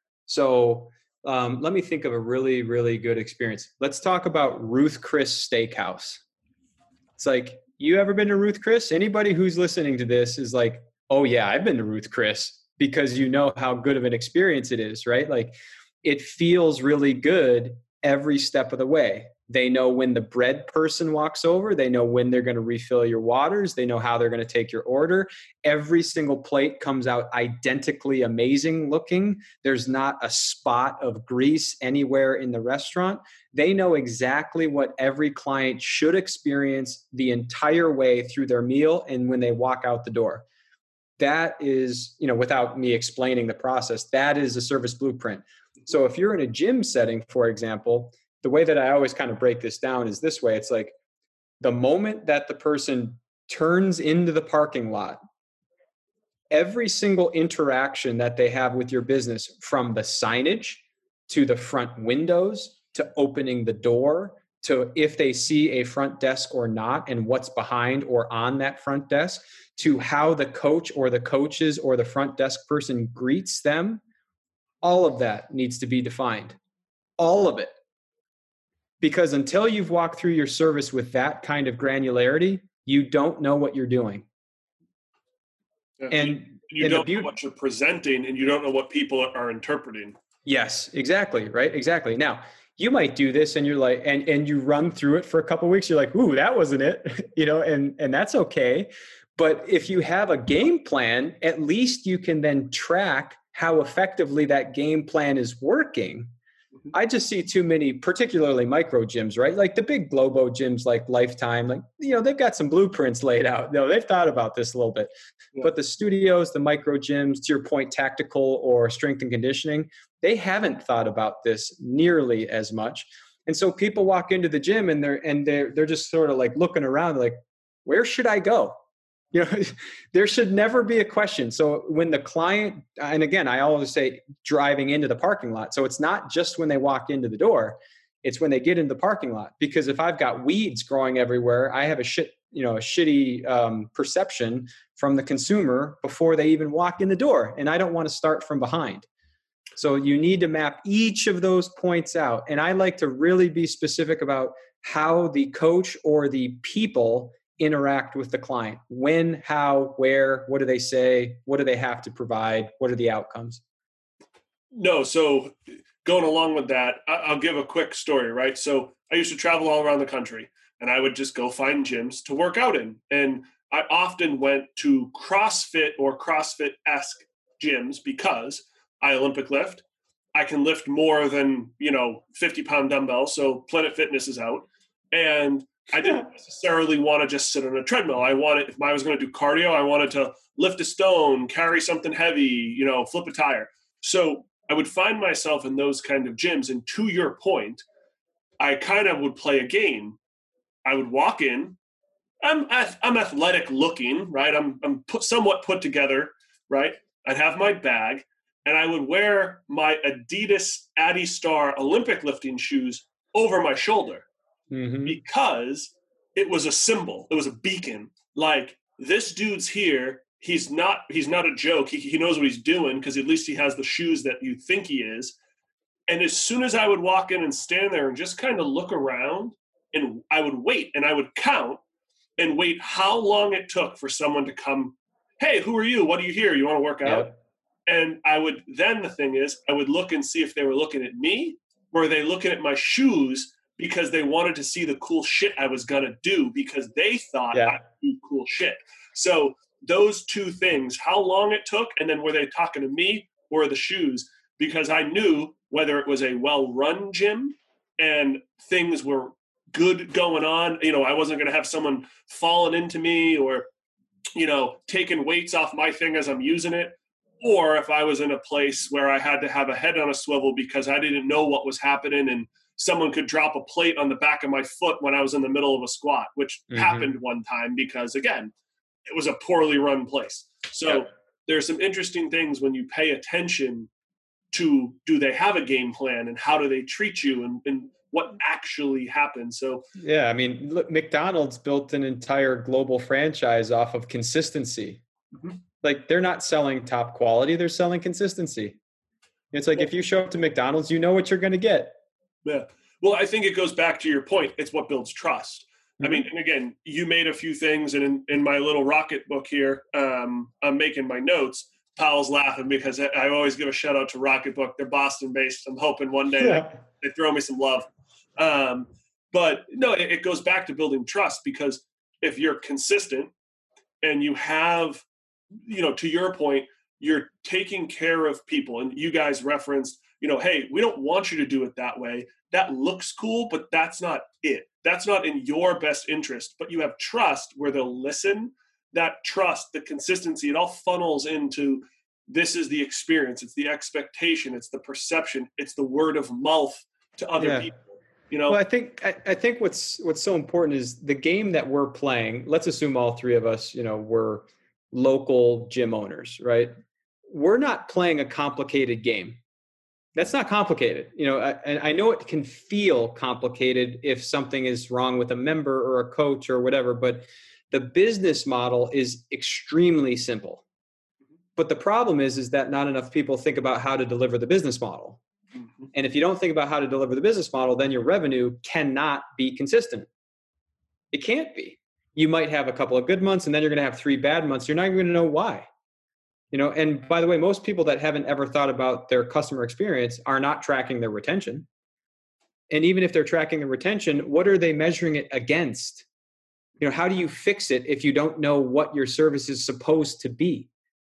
So um, let me think of a really, really good experience. Let's talk about Ruth Chris Steakhouse. It's like, you ever been to Ruth Chris? Anybody who's listening to this is like, oh yeah, I've been to Ruth Chris, because you know how good of an experience it is, right? Like, it feels really good every step of the way. They know when the bread person walks over, they know when they're going to refill your waters, they know how they're going to take your order. Every single plate comes out identically amazing looking. There's not a spot of grease anywhere in the restaurant. They know exactly what every client should experience the entire way through their meal and when they walk out the door. That is, you know, without me explaining the process, that is a service blueprint. So if you're in a gym setting, for example, the way that I always kind of break this down is this way. It's like the moment that the person turns into the parking lot, every single interaction that they have with your business, from the signage to the front windows to opening the door to if they see a front desk or not and what's behind or on that front desk, to how the coach or the coaches or the front desk person greets them, all of that needs to be defined. All of it. Because until you've walked through your service with that kind of granularity, you don't know what you're doing. Yeah. And you, you and don't the know what you're presenting, and you don't know what people are interpreting. Yes, exactly. Right. Exactly. Now, you might do this and you're like, and, and you run through it for a couple of weeks. You're like, ooh, that wasn't it, you know, and, and that's okay. But if you have a game plan, at least you can then track how effectively that game plan is working. I just see too many, particularly micro gyms, right? Like the big Globo gyms like Lifetime, like, you know, they've got some blueprints laid out. You know, they've thought about this a little bit. Yeah. But the studios, the micro gyms, to your point, tactical or strength and conditioning, they haven't thought about this nearly as much. And so people walk into the gym and they're and they're they're just sort of like looking around like, where should I go? You know, there should never be a question. So when the client, and again, I always say driving into the parking lot. So it's not just when they walk into the door, it's when they get into the parking lot. Because if I've got weeds growing everywhere, I have a shit, you know, a shitty um, perception from the consumer before they even walk in the door. And I don't want to start from behind. So you need to map each of those points out. And I like to really be specific about how the coach or the people interact with the client. When, how, where, what do they say? What do they have to provide? What are the outcomes? No, so going along with that, I'll give a quick story, right? So I used to travel all around the country, and I would just go find gyms to work out in. And I often went to CrossFit or CrossFit-esque gyms because I Olympic lift. I can lift more than, you know, fifty pound dumbbells. So Planet Fitness is out. And I didn't necessarily want to just sit on a treadmill. I wanted, if I was going to do cardio, I wanted to lift a stone, carry something heavy, you know, flip a tire. So I would find myself in those kind of gyms. And to your point, I kind of would play a game. I would walk in. I'm I'm athletic looking, right? I'm I'm put, somewhat put together, right? I'd have my bag, and I would wear my Adidas Adistar Olympic lifting shoes over my shoulder. Mm-hmm. Because it was a symbol, it was a beacon. Like, this dude's here. He's not. He's not a joke. He he knows what he's doing because at least he has the shoes that you think he is. And as soon as I would walk in and stand there and just kind of look around, and I would wait and I would count and wait how long it took for someone to come. Hey, who are you? What are you here? You want to work out? Yep. And I would then the thing is I would look and see if they were looking at me or are they looking at my shoes, because they wanted to see the cool shit I was going to do because they thought yeah. I would do cool shit. So those two things, how long it took, and then were they talking to me or the shoes, because I knew whether it was a well-run gym and things were good going on, you know, I wasn't going to have someone falling into me or, you know, taking weights off my thing as I'm using it. Or if I was in a place where I had to have a head on a swivel because I didn't know what was happening and someone could drop a plate on the back of my foot when I was in the middle of a squat, which mm-hmm. happened one time because, again, it was a poorly run place. So yep. there's some interesting things when you pay attention to, do they have a game plan and how do they treat you and, and what actually happens. So yeah, I mean, look, McDonald's built an entire global franchise off of consistency. Mm-hmm. Like they're not selling top quality, they're selling consistency. It's like, if you show up to McDonald's, you know what you're going to get. Yeah. Well, I think it goes back to your point. It's what builds trust. Mm-hmm. I mean, and again, you made a few things, and in, in my little Rocket book here, um, I'm making my notes. Powell's laughing because I always give a shout out to Rocket Book. They're Boston based. I'm hoping one day yeah. they, they throw me some love. Um, but no, it, it goes back to building trust, because if you're consistent and you have, you know, to your point, you're taking care of people, and you guys referenced, you know, hey, we don't want you to do it that way. That looks cool, but that's not it. That's not in your best interest, but you have trust where they'll listen. That trust, the consistency, it all funnels into, this is the experience. It's the expectation. It's the perception. It's the word of mouth to other yeah. people. You know, well, I think, I, I think what's, what's so important is the game that we're playing. Let's assume all three of us, you know, we're local gym owners, right? We're not playing a complicated game. That's not complicated. You know, I, and I know it can feel complicated if something is wrong with a member or a coach or whatever, but the business model is extremely simple. But the problem is, is that not enough people think about how to deliver the business model. Mm-hmm. And if you don't think about how to deliver the business model, then your revenue cannot be consistent. It can't be. You might have a couple of good months and then you're going to have three bad months. You're not even going to know why. You know, and by the way, most people that haven't ever thought about their customer experience are not tracking their retention. And even if they're tracking the retention, what are they measuring it against? You know, how do you fix it if you don't know what your service is supposed to be?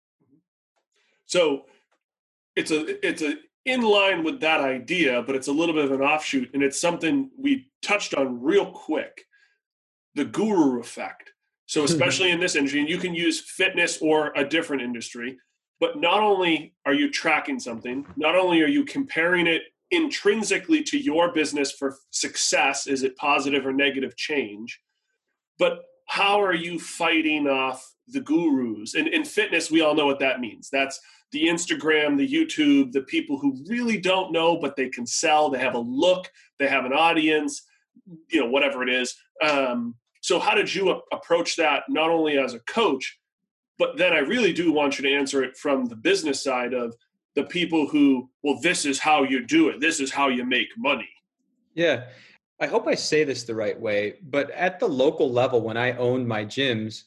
So it's a, it's a, in line with that idea, but it's a little bit of an offshoot, and it's something we touched on real quick. The guru effect. So especially in this industry, and you can use fitness or a different industry, but not only are you tracking something, not only are you comparing it intrinsically to your business for success, is it positive or negative change, but how are you fighting off the gurus? And in fitness, we all know what that means. That's the Instagram, the YouTube, the people who really don't know, but they can sell. They have a look, they have an audience, you know, whatever it is. Um, So how did you a- approach that, not only as a coach, but then I really do want you to answer it from the business side of the people who, well, this is how you do it. This is how you make money. Yeah. I hope I say this the right way, but at the local level, when I owned my gyms,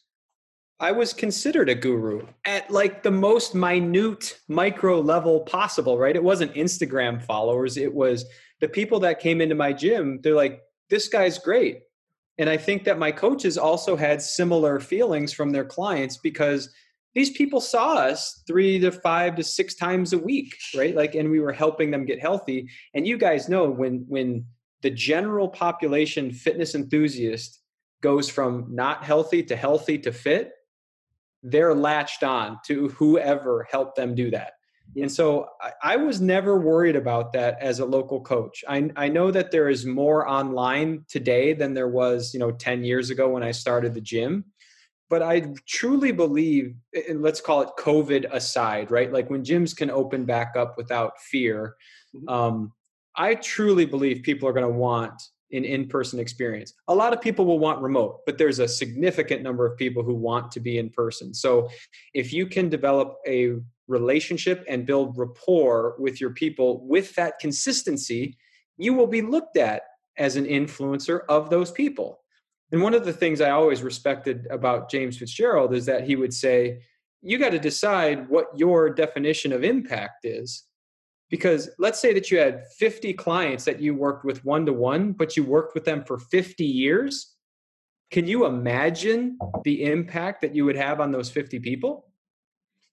I was considered a guru at like the most minute micro level possible, right? It wasn't Instagram followers. It was the people that came into my gym. They're like, this guy's great. And I think that my coaches also had similar feelings from their clients, because these people saw us three to five to six times a week, right? Like, and we were helping them get healthy. And you guys know, when, when the general population fitness enthusiast goes from not healthy to healthy to fit, they're latched on to whoever helped them do that. And so I, I was never worried about that as a local coach. I, I know that there is more online today than there was, you know, ten years ago when I started the gym. But I truly believe, and let's call it COVID aside, right? Like when gyms can open back up without fear, um, I truly believe people are going to want an in-person experience. A lot of people will want remote, but there's a significant number of people who want to be in person. So if you can develop a relationship and build rapport with your people with that consistency, you will be looked at as an influencer of those people. And one of the things I always respected about James Fitzgerald is that he would say, you got to decide what your definition of impact is. Because let's say that you had fifty clients that you worked with one-to-one, but you worked with them for fifty years. Can you imagine the impact that you would have on those fifty people?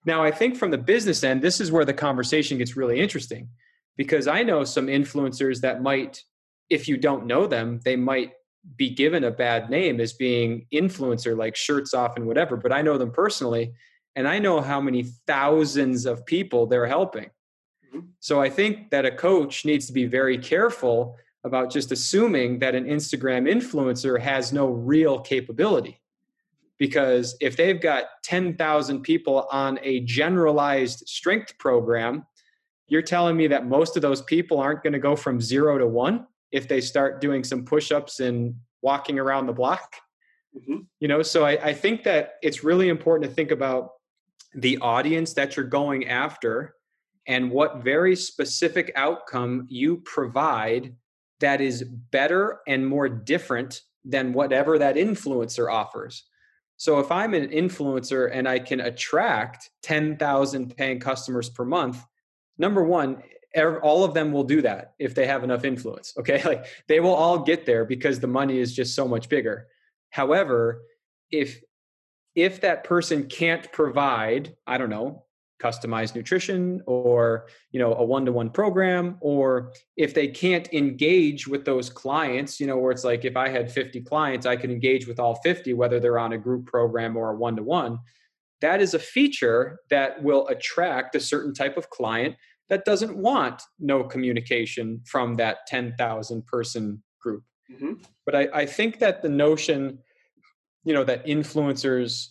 Now, I think from the business end, this is where the conversation gets really interesting, because I know some influencers that might, if you don't know them, they might be given a bad name as being influencer, like shirts off and whatever, but I know them personally, and I know how many thousands of people they're helping. Mm-hmm. So I think that a coach needs to be very careful about just assuming that an Instagram influencer has no real capability. Because if they've got ten thousand people on a generalized strength program, you're telling me that most of those people aren't going to go from zero to one if they start doing some push-ups and walking around the block? Mm-hmm. You know, so I, I think that it's really important to think about the audience that you're going after and what very specific outcome you provide that is better and more different than whatever that influencer offers. So if I'm an influencer and I can attract ten thousand paying customers per month, number one, all of them will do that if they have enough influence. Okay. Like they will all get there because the money is just so much bigger. However, if, if that person can't provide, I don't know, customized nutrition or, you know, a one-to-one program, or if they can't engage with those clients, you know, where it's like, if I had fifty clients, I could engage with all fifty, whether they're on a group program or a one-to-one, that is a feature that will attract a certain type of client that doesn't want no communication from that ten thousand person group. Mm-hmm. But I, I think that the notion, you know, that influencers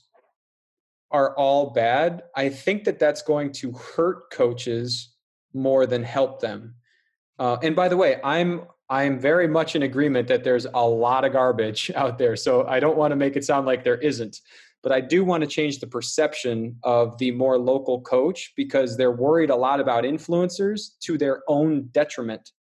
are all bad, I think that that's going to hurt coaches more than help them. Uh, and by the way, I'm I'm very much in agreement that there's a lot of garbage out there. So I don't want to make it sound like there isn't. But I do want to change the perception of the more local coach because they're worried a lot about influencers to their own detriment.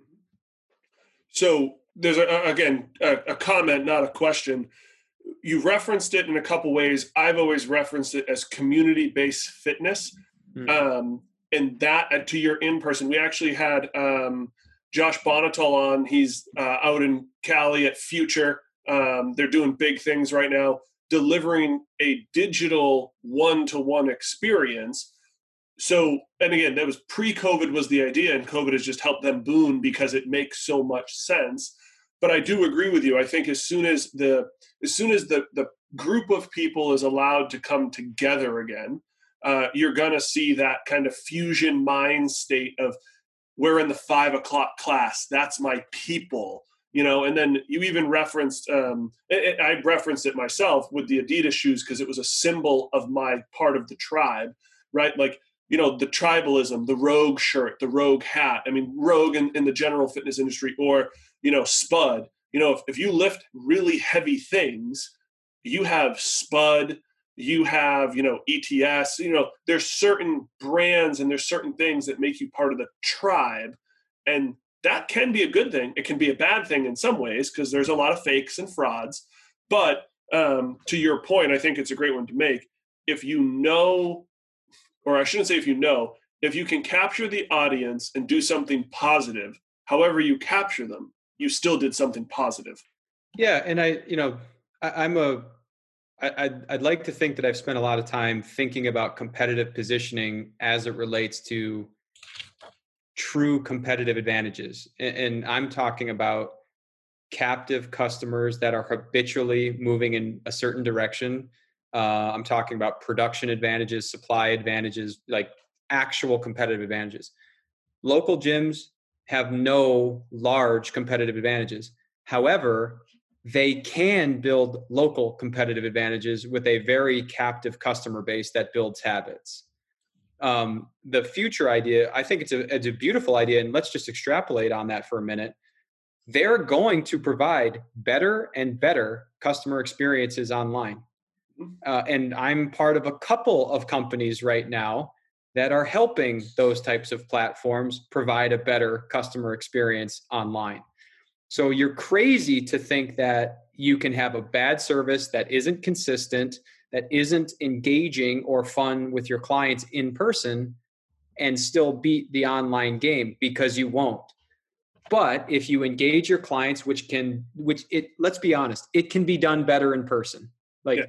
So there's, a, again, a, a comment, not a question. You referenced it in a couple ways. I've always referenced it as community-based fitness. Mm-hmm. Um, and that, to your in-person, we actually had um, Josh Bonatol on. He's uh, out in Cali at Future. Um, they're doing big things right now, delivering a digital one-to-one experience. So, and again, that was pre-COVID was the idea, and COVID has just helped them boom because it makes so much sense. But I do agree with you. I think as soon as the as soon as the, the group of people is allowed to come together again, uh, you're going to see that kind of fusion mind state of we're in the five o'clock class. That's my people. You know, and then you even referenced, um, it, I referenced it myself with the Adidas shoes because it was a symbol of my part of the tribe, right? Like, you know, the tribalism, the Rogue shirt, the Rogue hat. I mean, Rogue in, in the general fitness industry, or, you know, Spud. You know, if, if you lift really heavy things, you have Spud, you have, you know, E T S, you know, there's certain brands and there's certain things that make you part of the tribe. And that can be a good thing. It can be a bad thing in some ways because there's a lot of fakes and frauds. But um, to your point, I think it's a great one to make. If you know, or I shouldn't say if you know, if you can capture the audience and do something positive, however you capture them, you still did something positive. Yeah. And I, you know, I, I'm a, I, I'd, I'd like to think that I've spent a lot of time thinking about competitive positioning as it relates to true competitive advantages. And, and I'm talking about captive customers that are habitually moving in a certain direction. Uh, I'm talking about production advantages, supply advantages, like actual competitive advantages. Local gyms have no large competitive advantages. However, they can build local competitive advantages with a very captive customer base that builds habits. Um, the future idea, I think it's a, it's a beautiful idea, and let's just extrapolate on that for a minute. They're going to provide better and better customer experiences online. Uh, and I'm part of a couple of companies right now that are helping those types of platforms provide a better customer experience online. So you're crazy to think that you can have a bad service that isn't consistent, that isn't engaging or fun with your clients in person and still beat the online game, because you won't. But if you engage your clients, which can, which it, let's be honest, it can be done better in person. Like, yeah.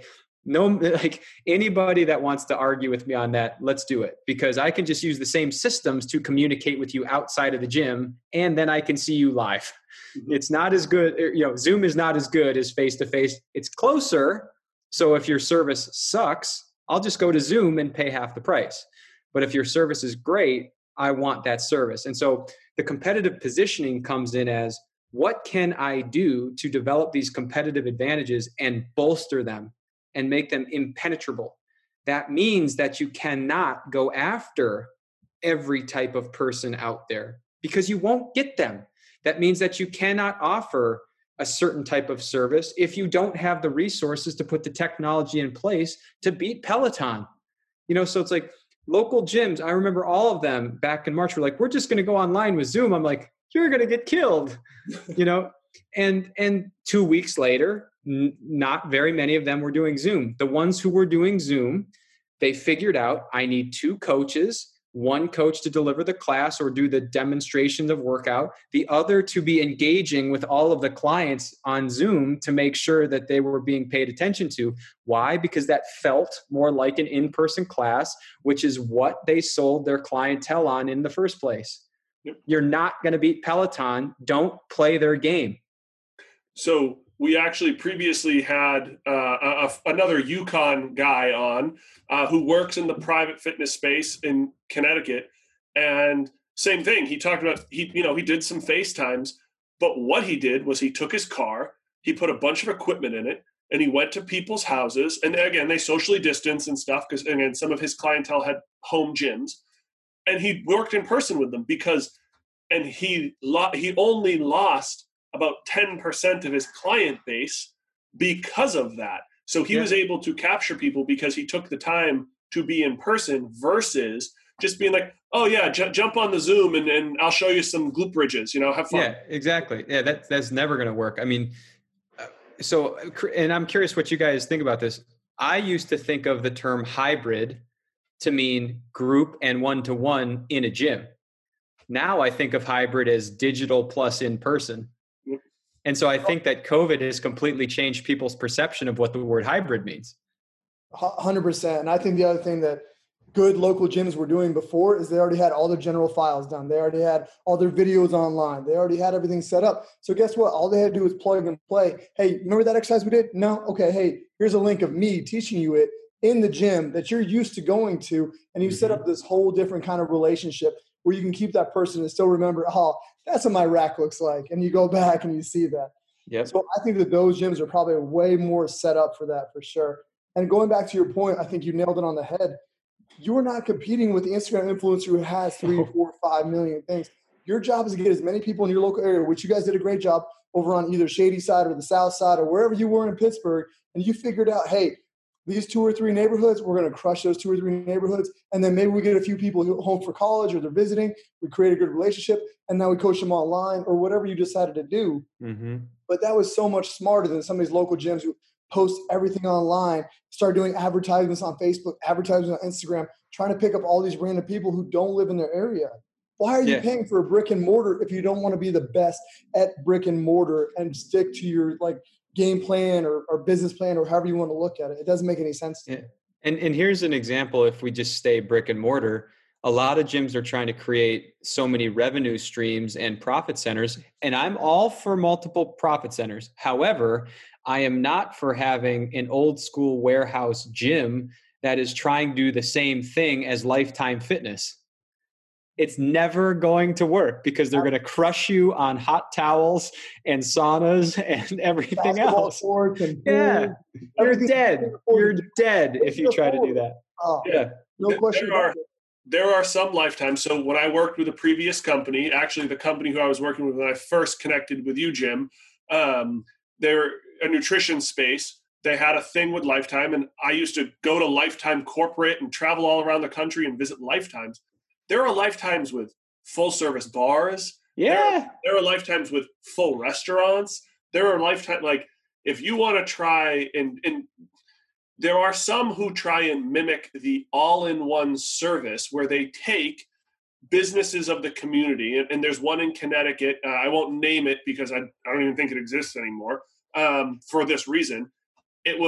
No, like anybody that wants to argue with me on that, let's do it, because I can just use the same systems to communicate with you outside of the gym, and then I can see you live. Mm-hmm. It's not as good. You know, Zoom is not as good as face-to-face. It's closer. So if your service sucks, I'll just go to Zoom and pay half the price. But if your service is great, I want that service. And so the competitive positioning comes in as, what can I do to develop these competitive advantages and bolster them and make them impenetrable? That means that you cannot go after every type of person out there because you won't get them. That means that you cannot offer a certain type of service if you don't have the resources to put the technology in place to beat Peloton. You know, so it's like local gyms. I remember all of them back in March were like, we're just going to go online with Zoom. I'm like, you're going to get killed, you know? And, and two weeks later, n- not very many of them were doing Zoom. The ones who were doing Zoom, they figured out, I need two coaches, one coach to deliver the class or do the demonstrations of workout, the other to be engaging with all of the clients on Zoom to make sure that they were being paid attention to. Why? Because that felt more like an in-person class, which is what they sold their clientele on in the first place. Yep. You're not going to beat Peloton. Don't play their game. So we actually previously had uh, a, another Yukon guy on uh, who works in the private fitness space in Connecticut. And same thing. He talked about, he, you know, he did some FaceTimes, but what he did was he took his car, he put a bunch of equipment in it, and he went to people's houses. And again, they socially distanced and stuff because, again, some of his clientele had home gyms. And he worked in person with them because, and he lo- he only lost about ten percent of his client base because of that. So he yeah. was able to capture people because he took the time to be in person versus just being like, oh yeah, j- jump on the Zoom and, and I'll show you some glute bridges, you know, have fun. Yeah, exactly. Yeah, that, that's never going to work. I mean, so, and I'm curious what you guys think about this. I used to think of the term hybrid to mean group and one-to-one in a gym. Now I think of hybrid as digital plus in person. And so I think that COVID has completely changed people's perception of what the word hybrid means. one hundred percent. And I think the other thing that good local gyms were doing before is they already had all their general files done. They already had all their videos online. They already had everything set up. So guess what? All they had to do was plug and play. Hey, remember that exercise we did? No? Okay, hey, here's a link of me teaching you it in the gym that you're used to going to. And you mm-hmm. set up this whole different kind of relationship where you can keep that person and still remember, oh, that's what my rack looks like. And you go back and you see that. Yep. So I think that those gyms are probably way more set up for that for sure. And going back to your point, I think you nailed it on the head. You are not competing with the Instagram influencer who has three, four, five million things. Your job is to get as many people in your local area, which you guys did a great job over on either Shady Side or the South Side or wherever you were in Pittsburgh. And you figured out, hey, these two or three neighborhoods, we're going to crush those two or three neighborhoods. And then maybe we get a few people home for college or they're visiting. We create a good relationship. And now we coach them online or whatever you decided to do. Mm-hmm. But that was so much smarter than some of these local gyms who post everything online, start doing advertisements on Facebook, advertisements on Instagram, trying to pick up all these random people who don't live in their area. Why are you yeah. paying for a brick and mortar if you don't want to be the best at brick and mortar and stick to your like game plan or, or business plan or however you want to look at it? It doesn't make any sense to yeah. me. And and here's an example. If we just stay brick and mortar, a lot of gyms are trying to create so many revenue streams and profit centers. And I'm all for multiple profit centers. However, I am not for having an old school warehouse gym that is trying to do the same thing as Lifetime Fitness. It's never going to work because they're going to crush you on hot towels and saunas and everything Basketball else. Courts and yeah, you're dead. You're dead if you try to do that. Oh, yeah, no question. There are, there are some Lifetimes. So when I worked with a previous company, actually the company who I was working with when I first connected with you, Jim, um, they're a nutrition space. They had a thing with Lifetime, and I used to go to Lifetime corporate and travel all around the country and visit Lifetimes. There are Lifetimes with full service bars. Yeah. There, there are Lifetimes with full restaurants. There are Lifetime, like if you want to try and, and there are some who try and mimic the all-in-one service where they take businesses of the community. And, and there's one in Connecticut. Uh, I won't name it because I, I don't even think it exists anymore um, for this reason. It was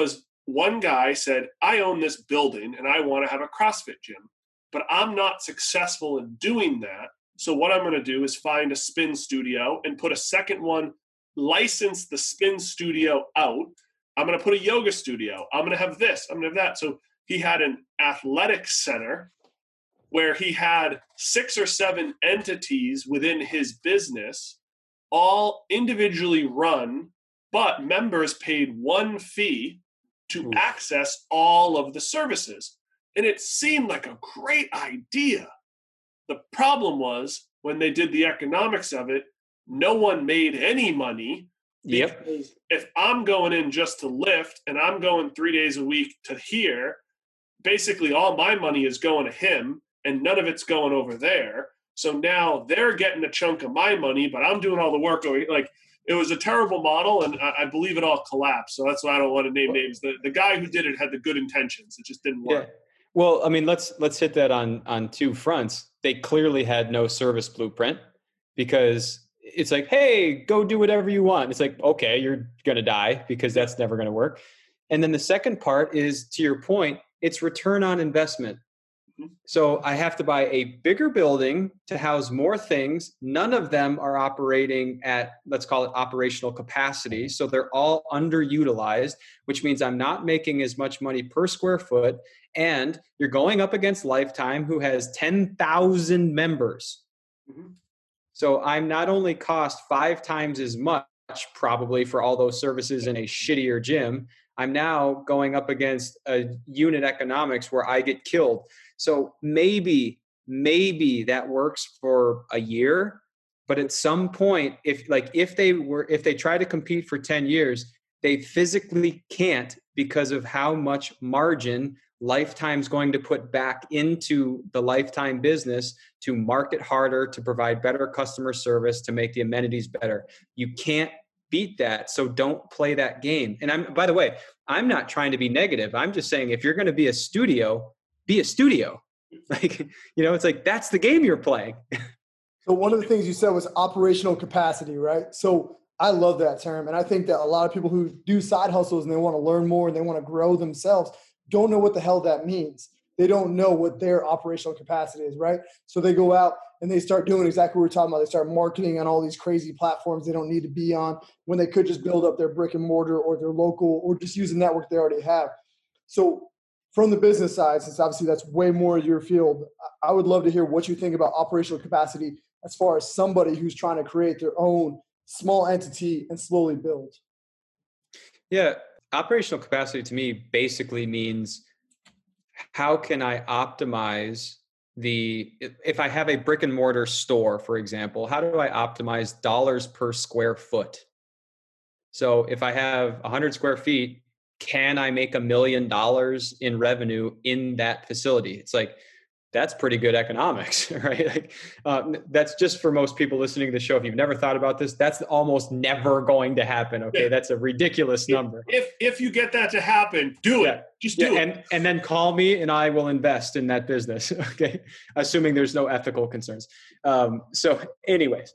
one guy said, I own this building and I want to have a CrossFit gym, but I'm not successful in doing that. So what I'm going to do is find a spin studio and put a second one, license the spin studio out. I'm going to put a yoga studio. I'm going to have this. I'm going to have that. So he had an athletic center where he had six or seven entities within his business, all individually run, but members paid one fee to Ooh. access all of the services. And it seemed like a great idea. The problem was when they did the economics of it, no one made any money. Yep. Because if I'm going in just to lift and I'm going three days a week to here, basically all my money is going to him and none of it's going over there. So now they're getting a chunk of my money, but I'm doing all the work over here. Like, it was a terrible model, and I, I believe it all collapsed. So that's why I don't want to name names. The the guy who did it had the good intentions. It just didn't work. Yeah. Well, I mean, let's let's hit that on on two fronts. They clearly had no service blueprint, because it's like, hey, go do whatever you want. It's like, okay, you're going to die, because that's never going to work. And then the second part is, to your point, it's return on investment. So I have to buy a bigger building to house more things. None of them are operating at, let's call it operational capacity. So they're all underutilized, which means I'm not making as much money per square foot. And you're going up against Lifetime, who has ten thousand members. Mm-hmm. So I'm not only cost five times as much probably for all those services in a shittier gym, I'm now going up against a unit economics where I get killed. So maybe, maybe that works for a year, but at some point, if like if they were, if they try to compete for ten years, they physically can't, because of how much margin Lifetime's going to put back into the Lifetime business to market harder, to provide better customer service, to make the amenities better. You can't beat that. So don't play that game. And I'm, by the way, I'm not trying to be negative. I'm just saying, if you're going to be a studio, be a studio. Like, you know, it's like, that's the game you're playing. So one of the things you said was operational capacity, right? So I love that term. And I think that a lot of people who do side hustles and they want to learn more and they want to grow themselves don't know what the hell that means. They don't know what their operational capacity is, right? So they go out and they start doing exactly what we're talking about. They start marketing on all these crazy platforms they don't need to be on, when they could just build up their brick and mortar or their local, or just use a network they already have. So from the business side, since obviously that's way more your field, I would love to hear what you think about operational capacity as far as somebody who's trying to create their own small entity and slowly build. Yeah. Operational capacity to me basically means, how can I optimize the, if I have a brick and mortar store, for example, how do I optimize dollars per square foot? So if I have a hundred square feet, can I make a million dollars in revenue in that facility? It's like, that's pretty good economics, right? Like, uh, that's just for most people listening to the show. If you've never thought about this, that's almost never going to happen. Okay, that's a ridiculous number. If if you get that to happen, do yeah. it. Just do yeah. it. And and then call me, and I will invest in that business. Okay, assuming there's no ethical concerns. Um, so, anyways,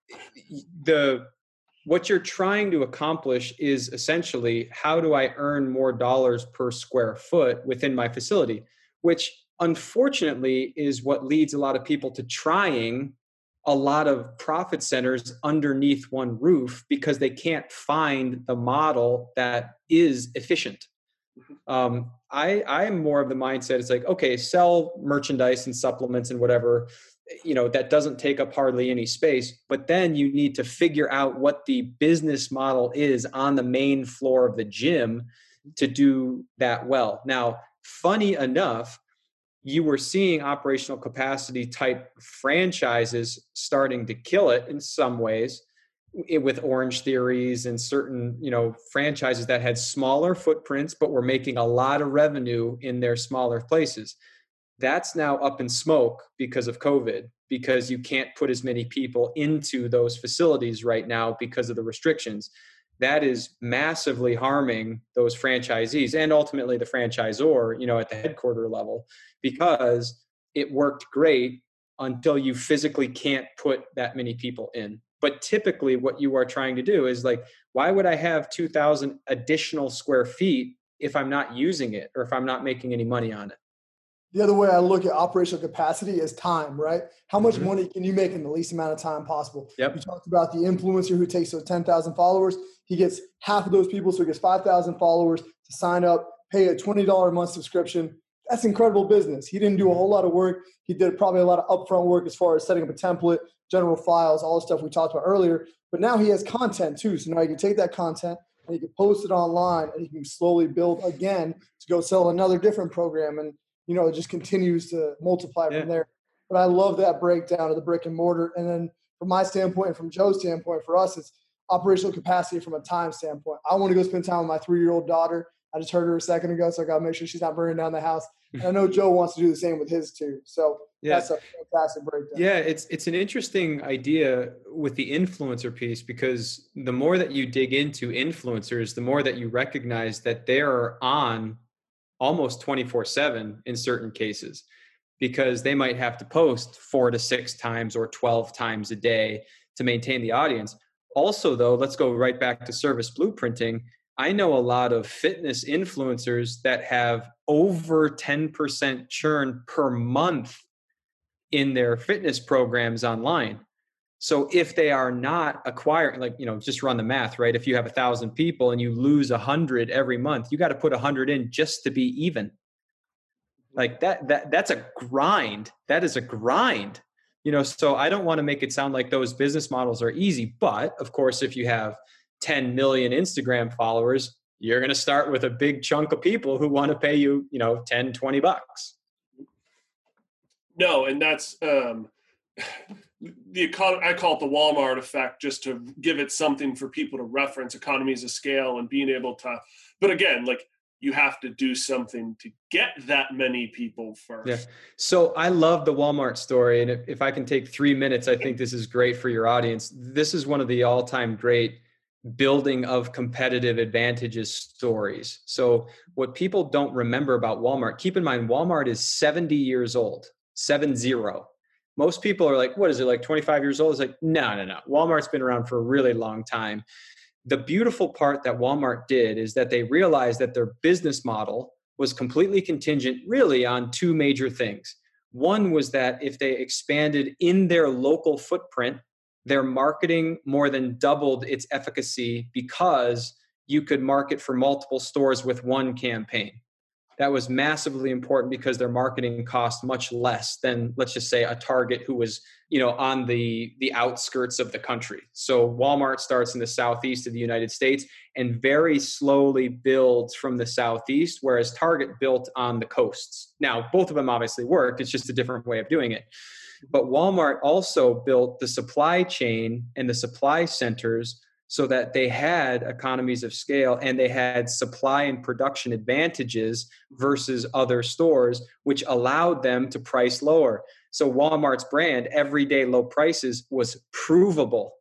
the what you're trying to accomplish is essentially, how do I earn more dollars per square foot within my facility, which unfortunately is what leads a lot of people to trying a lot of profit centers underneath one roof, because they can't find the model that is efficient. Um, I, I'm more of the mindset, it's like, okay, sell merchandise and supplements and whatever, you know, that doesn't take up hardly any space, but then you need to figure out what the business model is on the main floor of the gym to do that well. Now, funny enough, you were seeing operational capacity type franchises starting to kill it in some ways, it, with Orange Theories and certain, you know, franchises that had smaller footprints, but were making a lot of revenue in their smaller places. That's now up in smoke because of COVID, because you can't put as many people into those facilities right now because of the restrictions. That is massively harming those franchisees and ultimately the franchisor, you know, at the headquarter level, because it worked great until you physically can't put that many people in. But typically what you are trying to do is like, why would I have two thousand additional square feet if I'm not using it or if I'm not making any money on it. The other way I look at operational capacity is time, right? How much Mm-hmm. money can you make in the least amount of time possible? Yep. You talked about the influencer who takes those ten thousand followers. He gets half of those people, so he gets five thousand followers to sign up, pay a twenty dollars a month subscription. That's incredible business. He didn't do a whole lot of work. He did probably a lot of upfront work as far as setting up a template, general files, all the stuff we talked about earlier. But now he has content too. So now you can take that content and you can post it online and you can slowly build again to go sell another different program. And, you know, it just continues to multiply Yeah. from there. But I love that breakdown of the brick and mortar. And then from my standpoint and from Joe's standpoint, for us, it's operational capacity from a time standpoint. I want to go spend time with my three-year-old daughter. I just heard her a second ago, so I got to make sure she's not burning down the house. And I know Joe wants to do the same with his too. So Yeah. that's a fantastic breakdown. Yeah, it's it's an interesting idea with the influencer piece, because the more that you dig into influencers, the more that you recognize that they're on almost twenty-four seven in certain cases, because they might have to post four to six times or twelve times a day to maintain the audience. Also, though, let's go right back to service blueprinting. I know a lot of fitness influencers that have over ten percent churn per month in their fitness programs online. So if they are not acquiring, like, you know, just run the math, right? If you have a thousand people and you lose a hundred every month, you got to put a hundred in just to be even. Like that, that, that's a grind. That is a grind, you know? So I don't want to make it sound like those business models are easy, but of course, if you have ten million Instagram followers, you're going to start with a big chunk of people who want to pay you, you know, ten, twenty bucks. No. And that's, um, the econ- I call it the Walmart effect, just to give it something for people to reference, economies of scale and being able to, but again, like, you have to do something to get that many people first. Yeah. So I love the Walmart story. And if, if I can take three minutes, I think this is great for your audience. This is one of the all-time great building of competitive advantages stories. So what people don't remember about Walmart, keep in mind, Walmart is seventy years old, seven zero. Most people are like, what is it, like twenty-five years old? It's like, no, no, no. Walmart's been around for a really long time. The beautiful part that Walmart did is that they realized that their business model was completely contingent really on two major things. One was that if they expanded in their local footprint, their marketing more than doubled its efficacy because you could market for multiple stores with one campaign. That was massively important because their marketing cost much less than, let's just say, a Target who was, you know, on the, the outskirts of the country. So Walmart starts in the southeast of the United States and very slowly builds from the southeast, whereas Target built on the coasts. Now, both of them obviously worked. It's just a different way of doing it. But Walmart also built the supply chain and the supply centers so that they had economies of scale and they had supply and production advantages versus other stores, which allowed them to price lower. So Walmart's brand, everyday low prices, was provable.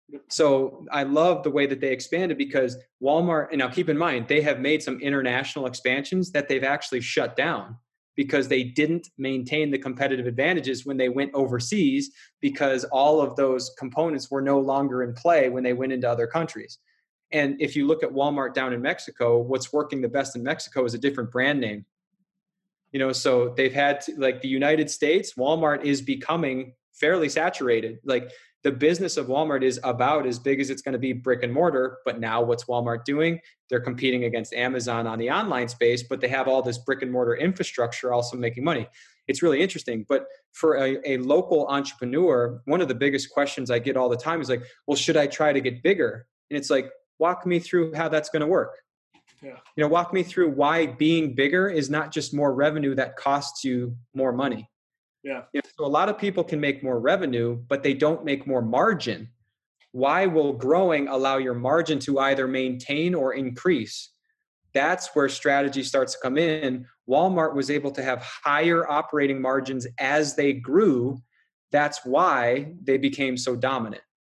So I love the way that they expanded, because Walmart, and now keep in mind, they have made some international expansions that they've actually shut down because they didn't maintain the competitive advantages when they went overseas, because all of those components were no longer in play when they went into other countries. And if you look at Walmart down in Mexico, what's working the best in Mexico is a different brand name. You know, so they've had to, like the United States, Walmart is becoming fairly saturated. Like the business of Walmart is about as big as it's going to be brick and mortar. But now what's Walmart doing? They're competing against Amazon on the online space, but they have all this brick and mortar infrastructure also making money. It's really interesting. But for a, a local entrepreneur, one of the biggest questions I get all the time is like, well, should I try to get bigger? And it's like, walk me through how that's going to work. Yeah. You know, walk me through why being bigger is not just more revenue that costs you more money. Yeah. You know, so a lot of people can make more revenue, but they don't make more margin. Why will growing allow your margin to either maintain or increase? That's where strategy starts to come in. Walmart was able to have higher operating margins as they grew. That's why they became so dominant.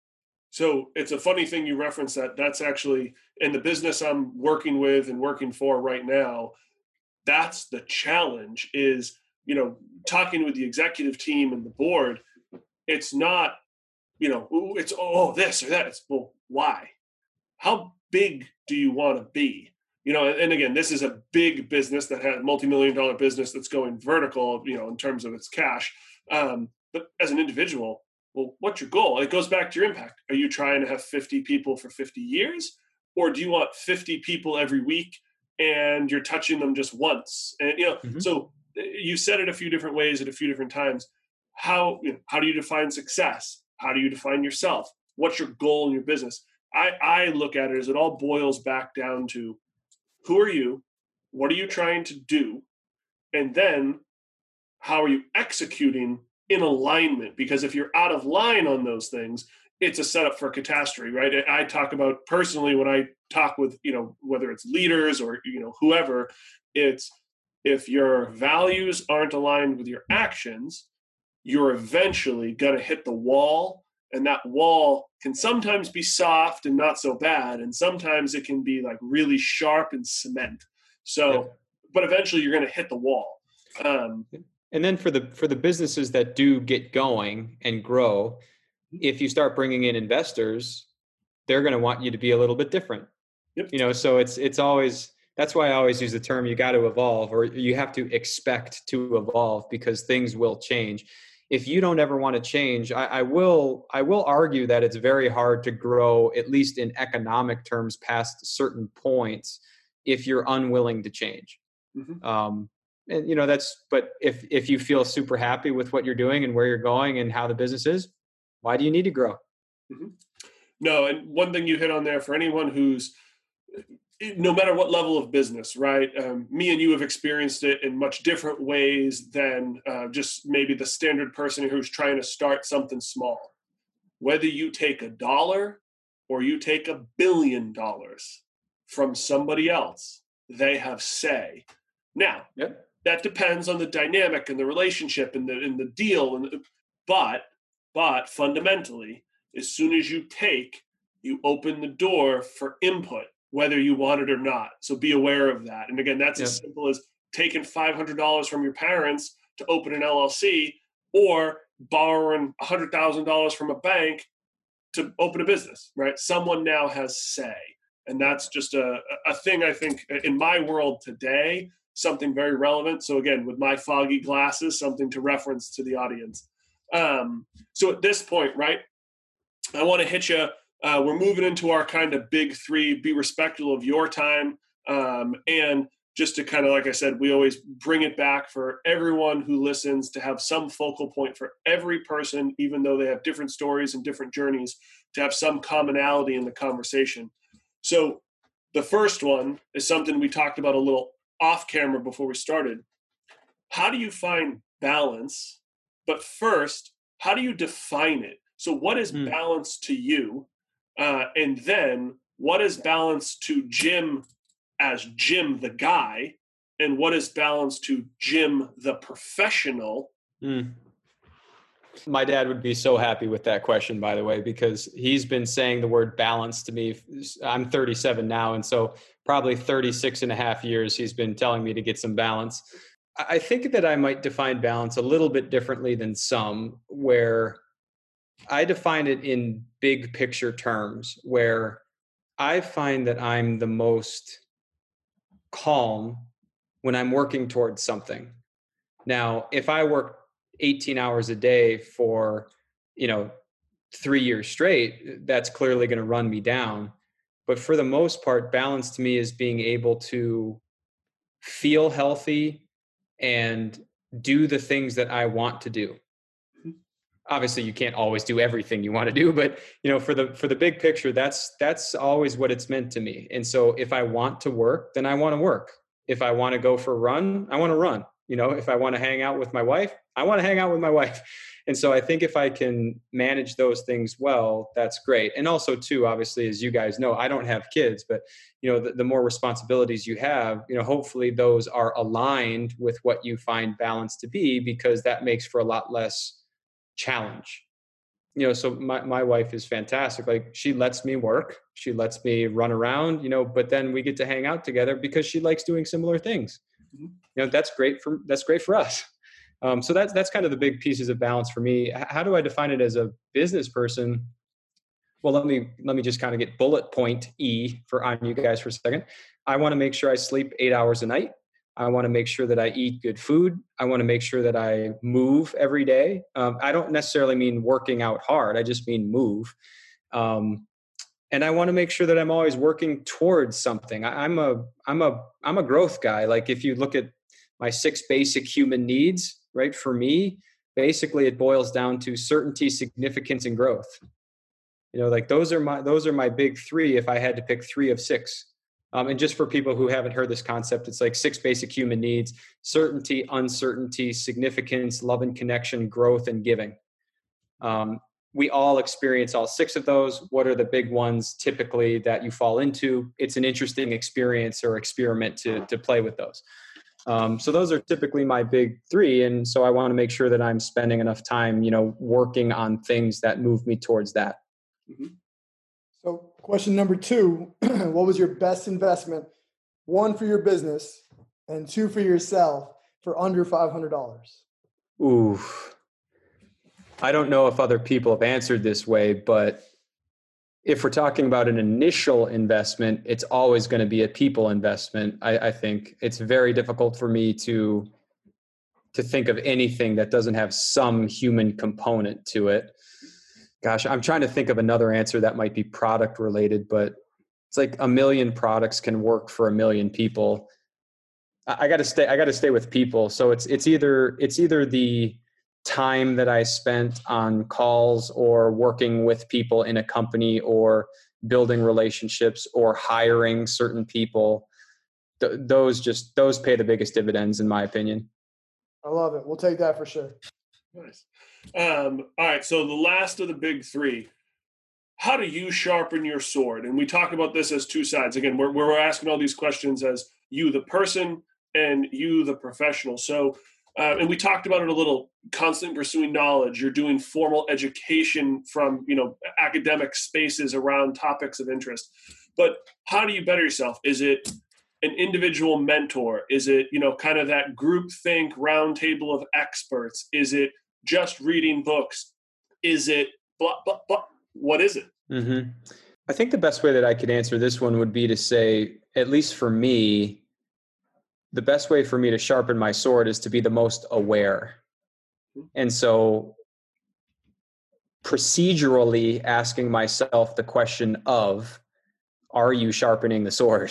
So it's a funny thing you reference that. That's actually in the business I'm working with and working for right now. That's the challenge is, you know, talking with the executive team and the board. It's not, you know, it's, oh, this or that. It's, well, why? How big do you want to be? you know, and again, this is a big business that has multi-million dollar business that's going vertical, you know, in terms of its cash. Um, but as an individual, well, what's your goal? It goes back to your impact. Are you trying to have fifty people for fifty years? Or do you want fifty people every week and you're touching them just once? And, you know, mm-hmm. so you said it a few different ways at a few different times. How, you know, how do you define success? How do you define yourself? What's your goal in your business? I, I look at it as it all boils back down to who are you? What are you trying to do? And then how are you executing in alignment? Because if you're out of line on those things, it's a setup for catastrophe, right? I talk about personally when I talk with, you know, whether it's leaders or, you know, whoever, it's if your values aren't aligned with your actions, you're eventually going to hit the wall. And that wall can sometimes be soft and not so bad. And sometimes it can be like really sharp and cement. So, yeah. But eventually you're going to hit the wall. Um, and then for the, for the businesses that do get going and grow, if you start bringing in investors, they're going to want you to be a little bit different. Yep. You know, so it's, it's always, that's why I always use the term, you got to evolve, or you have to expect to evolve, because things will change. If you don't ever want to change, I, I will, I will argue that it's very hard to grow, at least in economic terms, past certain points if you're unwilling to change. Mm-hmm. Um, and you know, that's, but if, if you feel super happy with what you're doing and where you're going and how the business is, why do you need to grow? Mm-hmm. No. And one thing you hit on there for anyone who's, no matter what level of business, right? Um, me and you have experienced it in much different ways than uh, just maybe the standard person who's trying to start something small. Whether you take a dollar or you take a billion dollars from somebody else, they have say. Now, yep. That depends on the dynamic and the relationship and the and the deal. And the, but but fundamentally, as soon as you take, you open the door for input, whether you want it or not. So be aware of that. And again, that's yep. as simple as taking five hundred dollars from your parents to open an L L C, or borrowing one hundred thousand dollars from a bank to open a business, right? Someone now has say. And that's just a, a thing, I think, in my world today, something very relevant. So again, with my foggy glasses, something to reference to the audience. Um, so at this point, right, I want to hit you. Uh, we're moving into our kind of big three, be respectful of your time. Um, and just to kind of, like I said, we always bring it back for everyone who listens to have some focal point for every person, even though they have different stories and different journeys, to have some commonality in the conversation. So the first one is something we talked about a little off camera before we started. How do you find balance? But first, how do you define it? So what is mm. balance to you? Uh, and then what is balance to Jim as Jim the guy? And what is balance to Jim the professional? Mm. My dad would be so happy with that question, by the way, because he's been saying the word balance to me. I'm thirty-seven now. And so probably thirty-six and a half years, he's been telling me to get some balance. I think that I might define balance a little bit differently than some, where I define it in big picture terms, where I find that I'm the most calm when I'm working towards something. Now, if I work eighteen hours a day for, you know, three years straight, that's clearly going to run me down. But for the most part, balance to me is being able to feel healthy and do the things that I want to do. Obviously, you can't always do everything you want to do, but you know, for the for the big picture, that's that's always what it's meant to me. And so if I want to work, then I want to work. If I want to go for a run, I want to run. You know, if I want to hang out with my wife, I want to hang out with my wife. And so I think if I can manage those things well, that's great. And also too, obviously, as you guys know, I don't have kids, but you know, the, the more responsibilities you have, you know, hopefully those are aligned with what you find balance to be, because that makes for a lot less challenge. You know, so my, my wife is fantastic. Like, she lets me work, she lets me run around, you know, but then we get to hang out together because she likes doing similar things. You know, that's great for, that's great for us. Um, so that's, that's kind of the big pieces of balance for me. How do I define it as a business person? well, let me, let me just kind of get bullet point E for on you guys for a second. I want to make sure I sleep eight hours a night. I want to make sure that I eat good food. I want to make sure that I move every day. Um, I don't necessarily mean working out hard. I just mean move. Um, and I want to make sure that I'm always working towards something. I, I'm a, I'm a, I'm a growth guy. Like if you look at my six basic human needs, right? For me, basically it boils down to certainty, significance, and growth. You know, like those are my, those are my big three. If I had to pick three of six. Um, and just for people who haven't heard this concept, it's like six basic human needs: certainty, uncertainty, significance, love and connection, growth, and giving. Um, we all experience all six of those. What are the big ones typically that you fall into? It's an interesting experience or experiment to, to play with those. Um, so those are typically my big three. And so I want to make sure that I'm spending enough time, you know, working on things that move me towards that. Mm-hmm. So question number two, what was your best investment, one for your business and two for yourself for under five hundred dollars? Ooh, I don't know if other people have answered this way, but if we're talking about an initial investment, it's always going to be a people investment. I, I think it's very difficult for me to, to think of anything that doesn't have some human component to it. Gosh, I'm trying to think of another answer that might be product related, but it's like a million products can work for a million people. I, I got to stay, I got to stay with people. So it's, it's either, it's either the time that I spent on calls or working with people in a company or building relationships or hiring certain people. Th- those just, those pay the biggest dividends in my opinion. I love it. We'll take that for sure. Nice. Um, all right. So the last of the big three, how do you sharpen your sword? And we talk about this as two sides. Again, we're, we're asking all these questions as you, the person, and you, the professional. So, uh, and we talked about it a little, constantly pursuing knowledge. You're doing formal education from, you know, academic spaces around topics of interest. But how do you better yourself? Is it an individual mentor? Is it, you know, kind of that group think round table of experts? Is it just reading books? Is it blah, blah, blah? What is it? Mm-hmm. I think the best way that I could answer this one would be to say, at least for me, the best way for me to sharpen my sword is to be the most aware. And so procedurally asking myself the question of, are you sharpening the sword?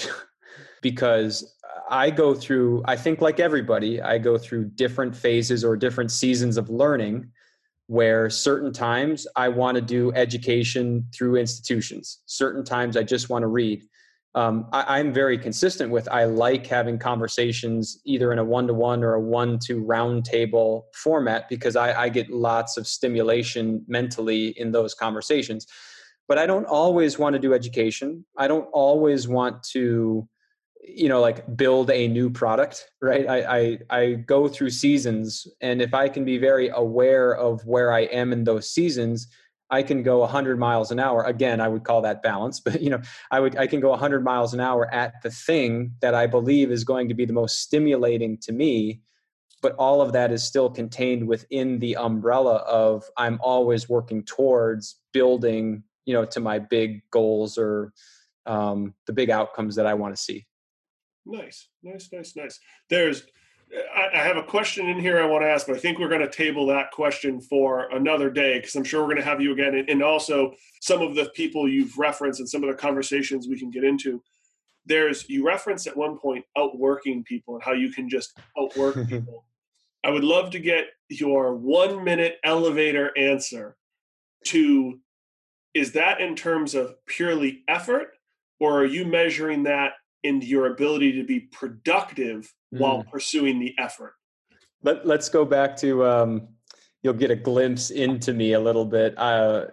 Because I go through, I think like everybody, I go through different phases or different seasons of learning where certain times I want to do education through institutions. Certain times I just want to read. Um, I, I'm very consistent with, I like having conversations either in a one-to-one or a one-to round table format because I, I get lots of stimulation mentally in those conversations. But I don't always want to do education. I don't always want to, you know, like build a new product, right? I, I, I go through seasons, and if I can be very aware of where I am in those seasons, I can go a hundred miles an hour. Again, I would call that balance, but you know, I would, I can go a hundred miles an hour at the thing that I believe is going to be the most stimulating to me. But all of that is still contained within the umbrella of I'm always working towards building, you know, to my big goals or um, the big outcomes that I want to see. Nice, nice, nice, nice. There's, I, I have a question in here I want to ask, but I think we're going to table that question for another day because I'm sure we're going to have you again. And, and also some of the people you've referenced and some of the conversations we can get into. There's, you referenced at one point outworking people and how you can just outwork people. I would love to get your one minute elevator answer to, is that in terms of purely effort, or are you measuring that in your ability to be productive mm. while pursuing the effort? Let, let's go back to, um, you'll get a glimpse into me a little bit. Uh,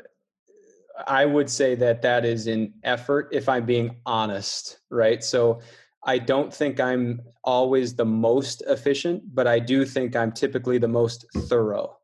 I would say that that is an effort if I'm being honest, right? So I don't think I'm always the most efficient, but I do think I'm typically the most thorough.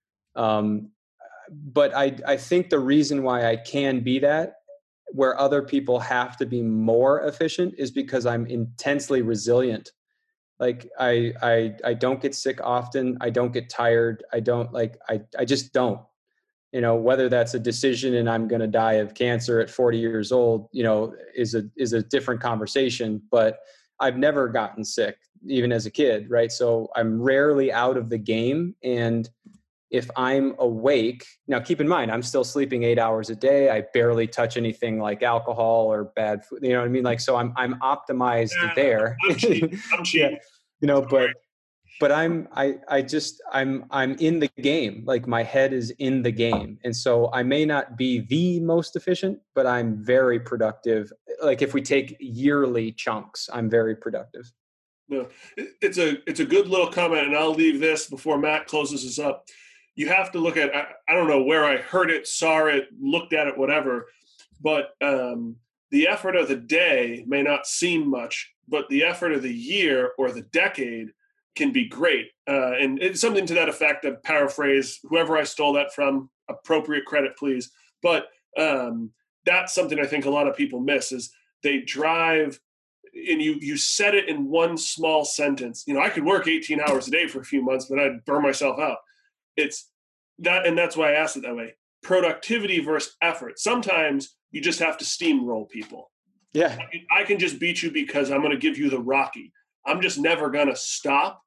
Um, but I, I think the reason why I can be that where other people have to be more efficient is because I'm intensely resilient. Like I, I, I don't get sick often. I don't get tired. I don't like, I, I just don't. you know, whether that's a decision and I'm going to die of cancer at forty years old, you know, is a, is a different conversation, but I've never gotten sick even as a kid. Right. So I'm rarely out of the game. And if I'm awake, now keep in mind, I'm still sleeping eight hours a day. I barely touch anything like alcohol or bad food. You know what I mean? Like, so I'm, I'm optimized Yeah, there. I'm cheap. I'm cheap. Yeah, you know, but, but I'm, I, I just, I'm, I'm in the game. Like my head is in the game. And so I may not be the most efficient, but I'm very productive. Like if we take yearly chunks, I'm very productive. No, it's a, it's a good little comment, and I'll leave this before Matt closes us up. You have to look at, I, I don't know where I heard it, saw it, looked at it, whatever, but um, the effort of the day may not seem much, but the effort of the year or the decade can be great. Uh, and it's something to that effect, a paraphrase, whoever I stole that from, appropriate credit, please. But um, that's something I think a lot of people miss is they drive, and you you said it in one small sentence. You know, I could work eighteen hours a day for a few months, but I'd burn myself out. It's that, and that's why I asked it that way. Productivity versus effort. Sometimes you just have to steamroll people. Yeah. I can just beat you because I'm going to give you the Rocky. I'm just never going to stop.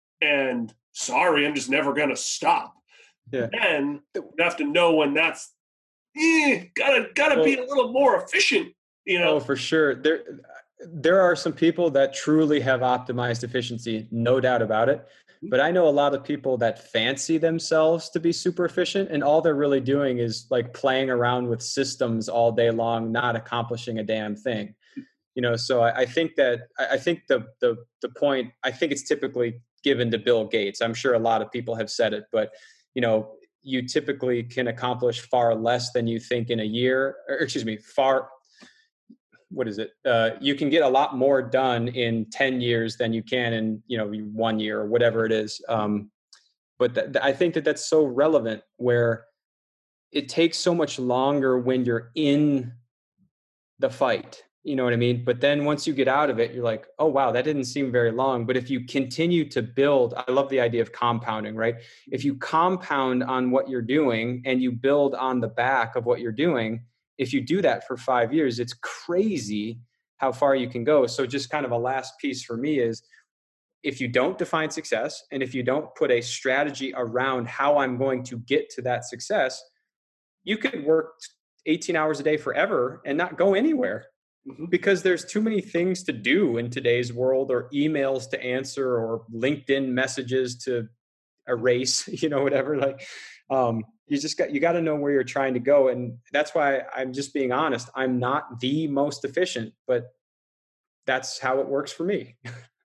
And sorry, I'm just never going to stop. Yeah. Then you have to know when that's, eh, gotta, gotta well, be a little more efficient, you know? Oh, for sure. There, there are some people that truly have optimized efficiency, no doubt about it. But I know a lot of people that fancy themselves to be super efficient, and all they're really doing is like playing around with systems all day long, not accomplishing a damn thing. You know, so I, I think that I think the the the point, I think it's typically given to Bill Gates. I'm sure a lot of people have said it, but you know, you typically can accomplish far less than you think in a year, or excuse me, far what is it? Uh, you can get a lot more done in ten years than you can in, you know, one year or whatever it is. Um, but th- th- I think that that's so relevant where it takes so much longer when you're in the fight, you know what I mean? But then once you get out of it, you're like, oh, wow, that didn't seem very long. But if you continue to build, I love the idea of compounding, right? If you compound on what you're doing and you build on the back of what you're doing, if you do that for five years, it's crazy how far you can go. So just kind of a last piece for me is if you don't define success and if you don't put a strategy around how I'm going to get to that success, you could work eighteen hours a day forever and not go anywhere mm-hmm. because there's too many things to do in today's world, or emails to answer, or LinkedIn messages to erase, you know, whatever. Like, um, you just got, you got to know where you're trying to go. And that's why I'm just being honest. I'm not the most efficient, but that's how it works for me.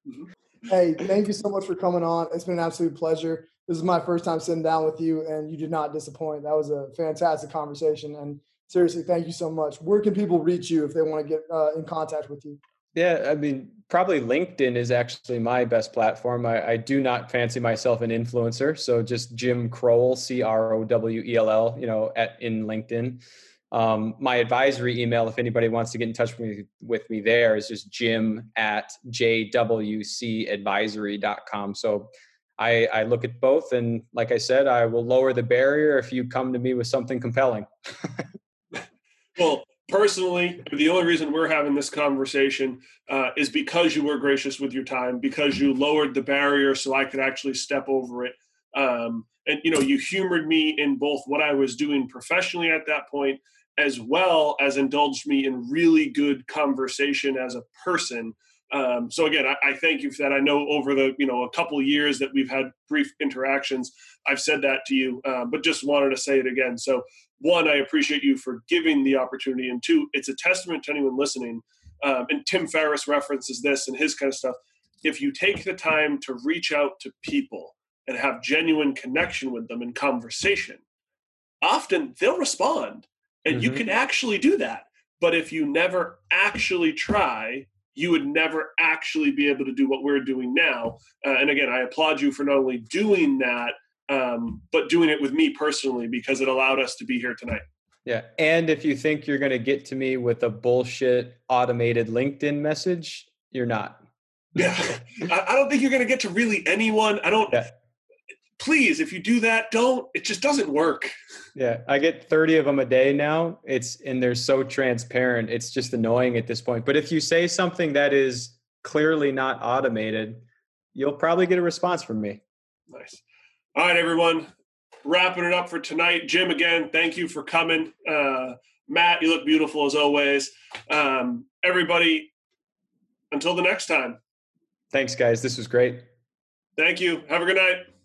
Hey, thank you so much for coming on. It's been an absolute pleasure. This is my first time sitting down with you, and you did not disappoint. That was a fantastic conversation. And seriously, thank you so much. Where can people reach you if they want to get uh, in contact with you? Yeah, I mean, probably LinkedIn is actually my best platform. I, I do not fancy myself an influencer. So just Jim Crowell, C R O W E L L, you know, at in LinkedIn. Um, my advisory email, if anybody wants to get in touch with me, with me there, is just jim at j w c advisory dot com. So I, I look at both. And like I said, I will lower the barrier if you come to me with something compelling. Well, personally, the only reason we're having this conversation uh, is because you were gracious with your time, because you lowered the barrier so I could actually step over it. Um, and, you know, you humored me in both what I was doing professionally at that point, as well as indulged me in really good conversation as a person. Um, so again, I, I thank you for that. I know over the, you know, a couple of years that we've had brief interactions, I've said that to you, uh, but just wanted to say it again. So one, I appreciate you for giving the opportunity. And two, it's a testament to anyone listening. Um, and Tim Ferriss references this and his kind of stuff. If you take the time to reach out to people and have genuine connection with them in conversation, often they'll respond. And mm-hmm. you can actually do that. But if you never actually try, you would never actually be able to do what we're doing now. Uh, and again, I applaud you for not only doing that, um, but doing it with me personally, because it allowed us to be here tonight. Yeah. And if you think you're going to get to me with a bullshit automated LinkedIn message, you're not. Yeah. I, I don't think you're going to get to really anyone. I don't. Yeah. please, if you do that, don't. It just doesn't work. Yeah, I get thirty of them a day now. It's and they're so transparent. It's just annoying at this point. But if you say something that is clearly not automated, you'll probably get a response from me. Nice. All right, everyone. Wrapping it up for tonight. Jim, again, thank you for coming. Uh, Matt, you look beautiful as always. Um, everybody, until the next time. Thanks, guys. This was great. Thank you. Have a good night.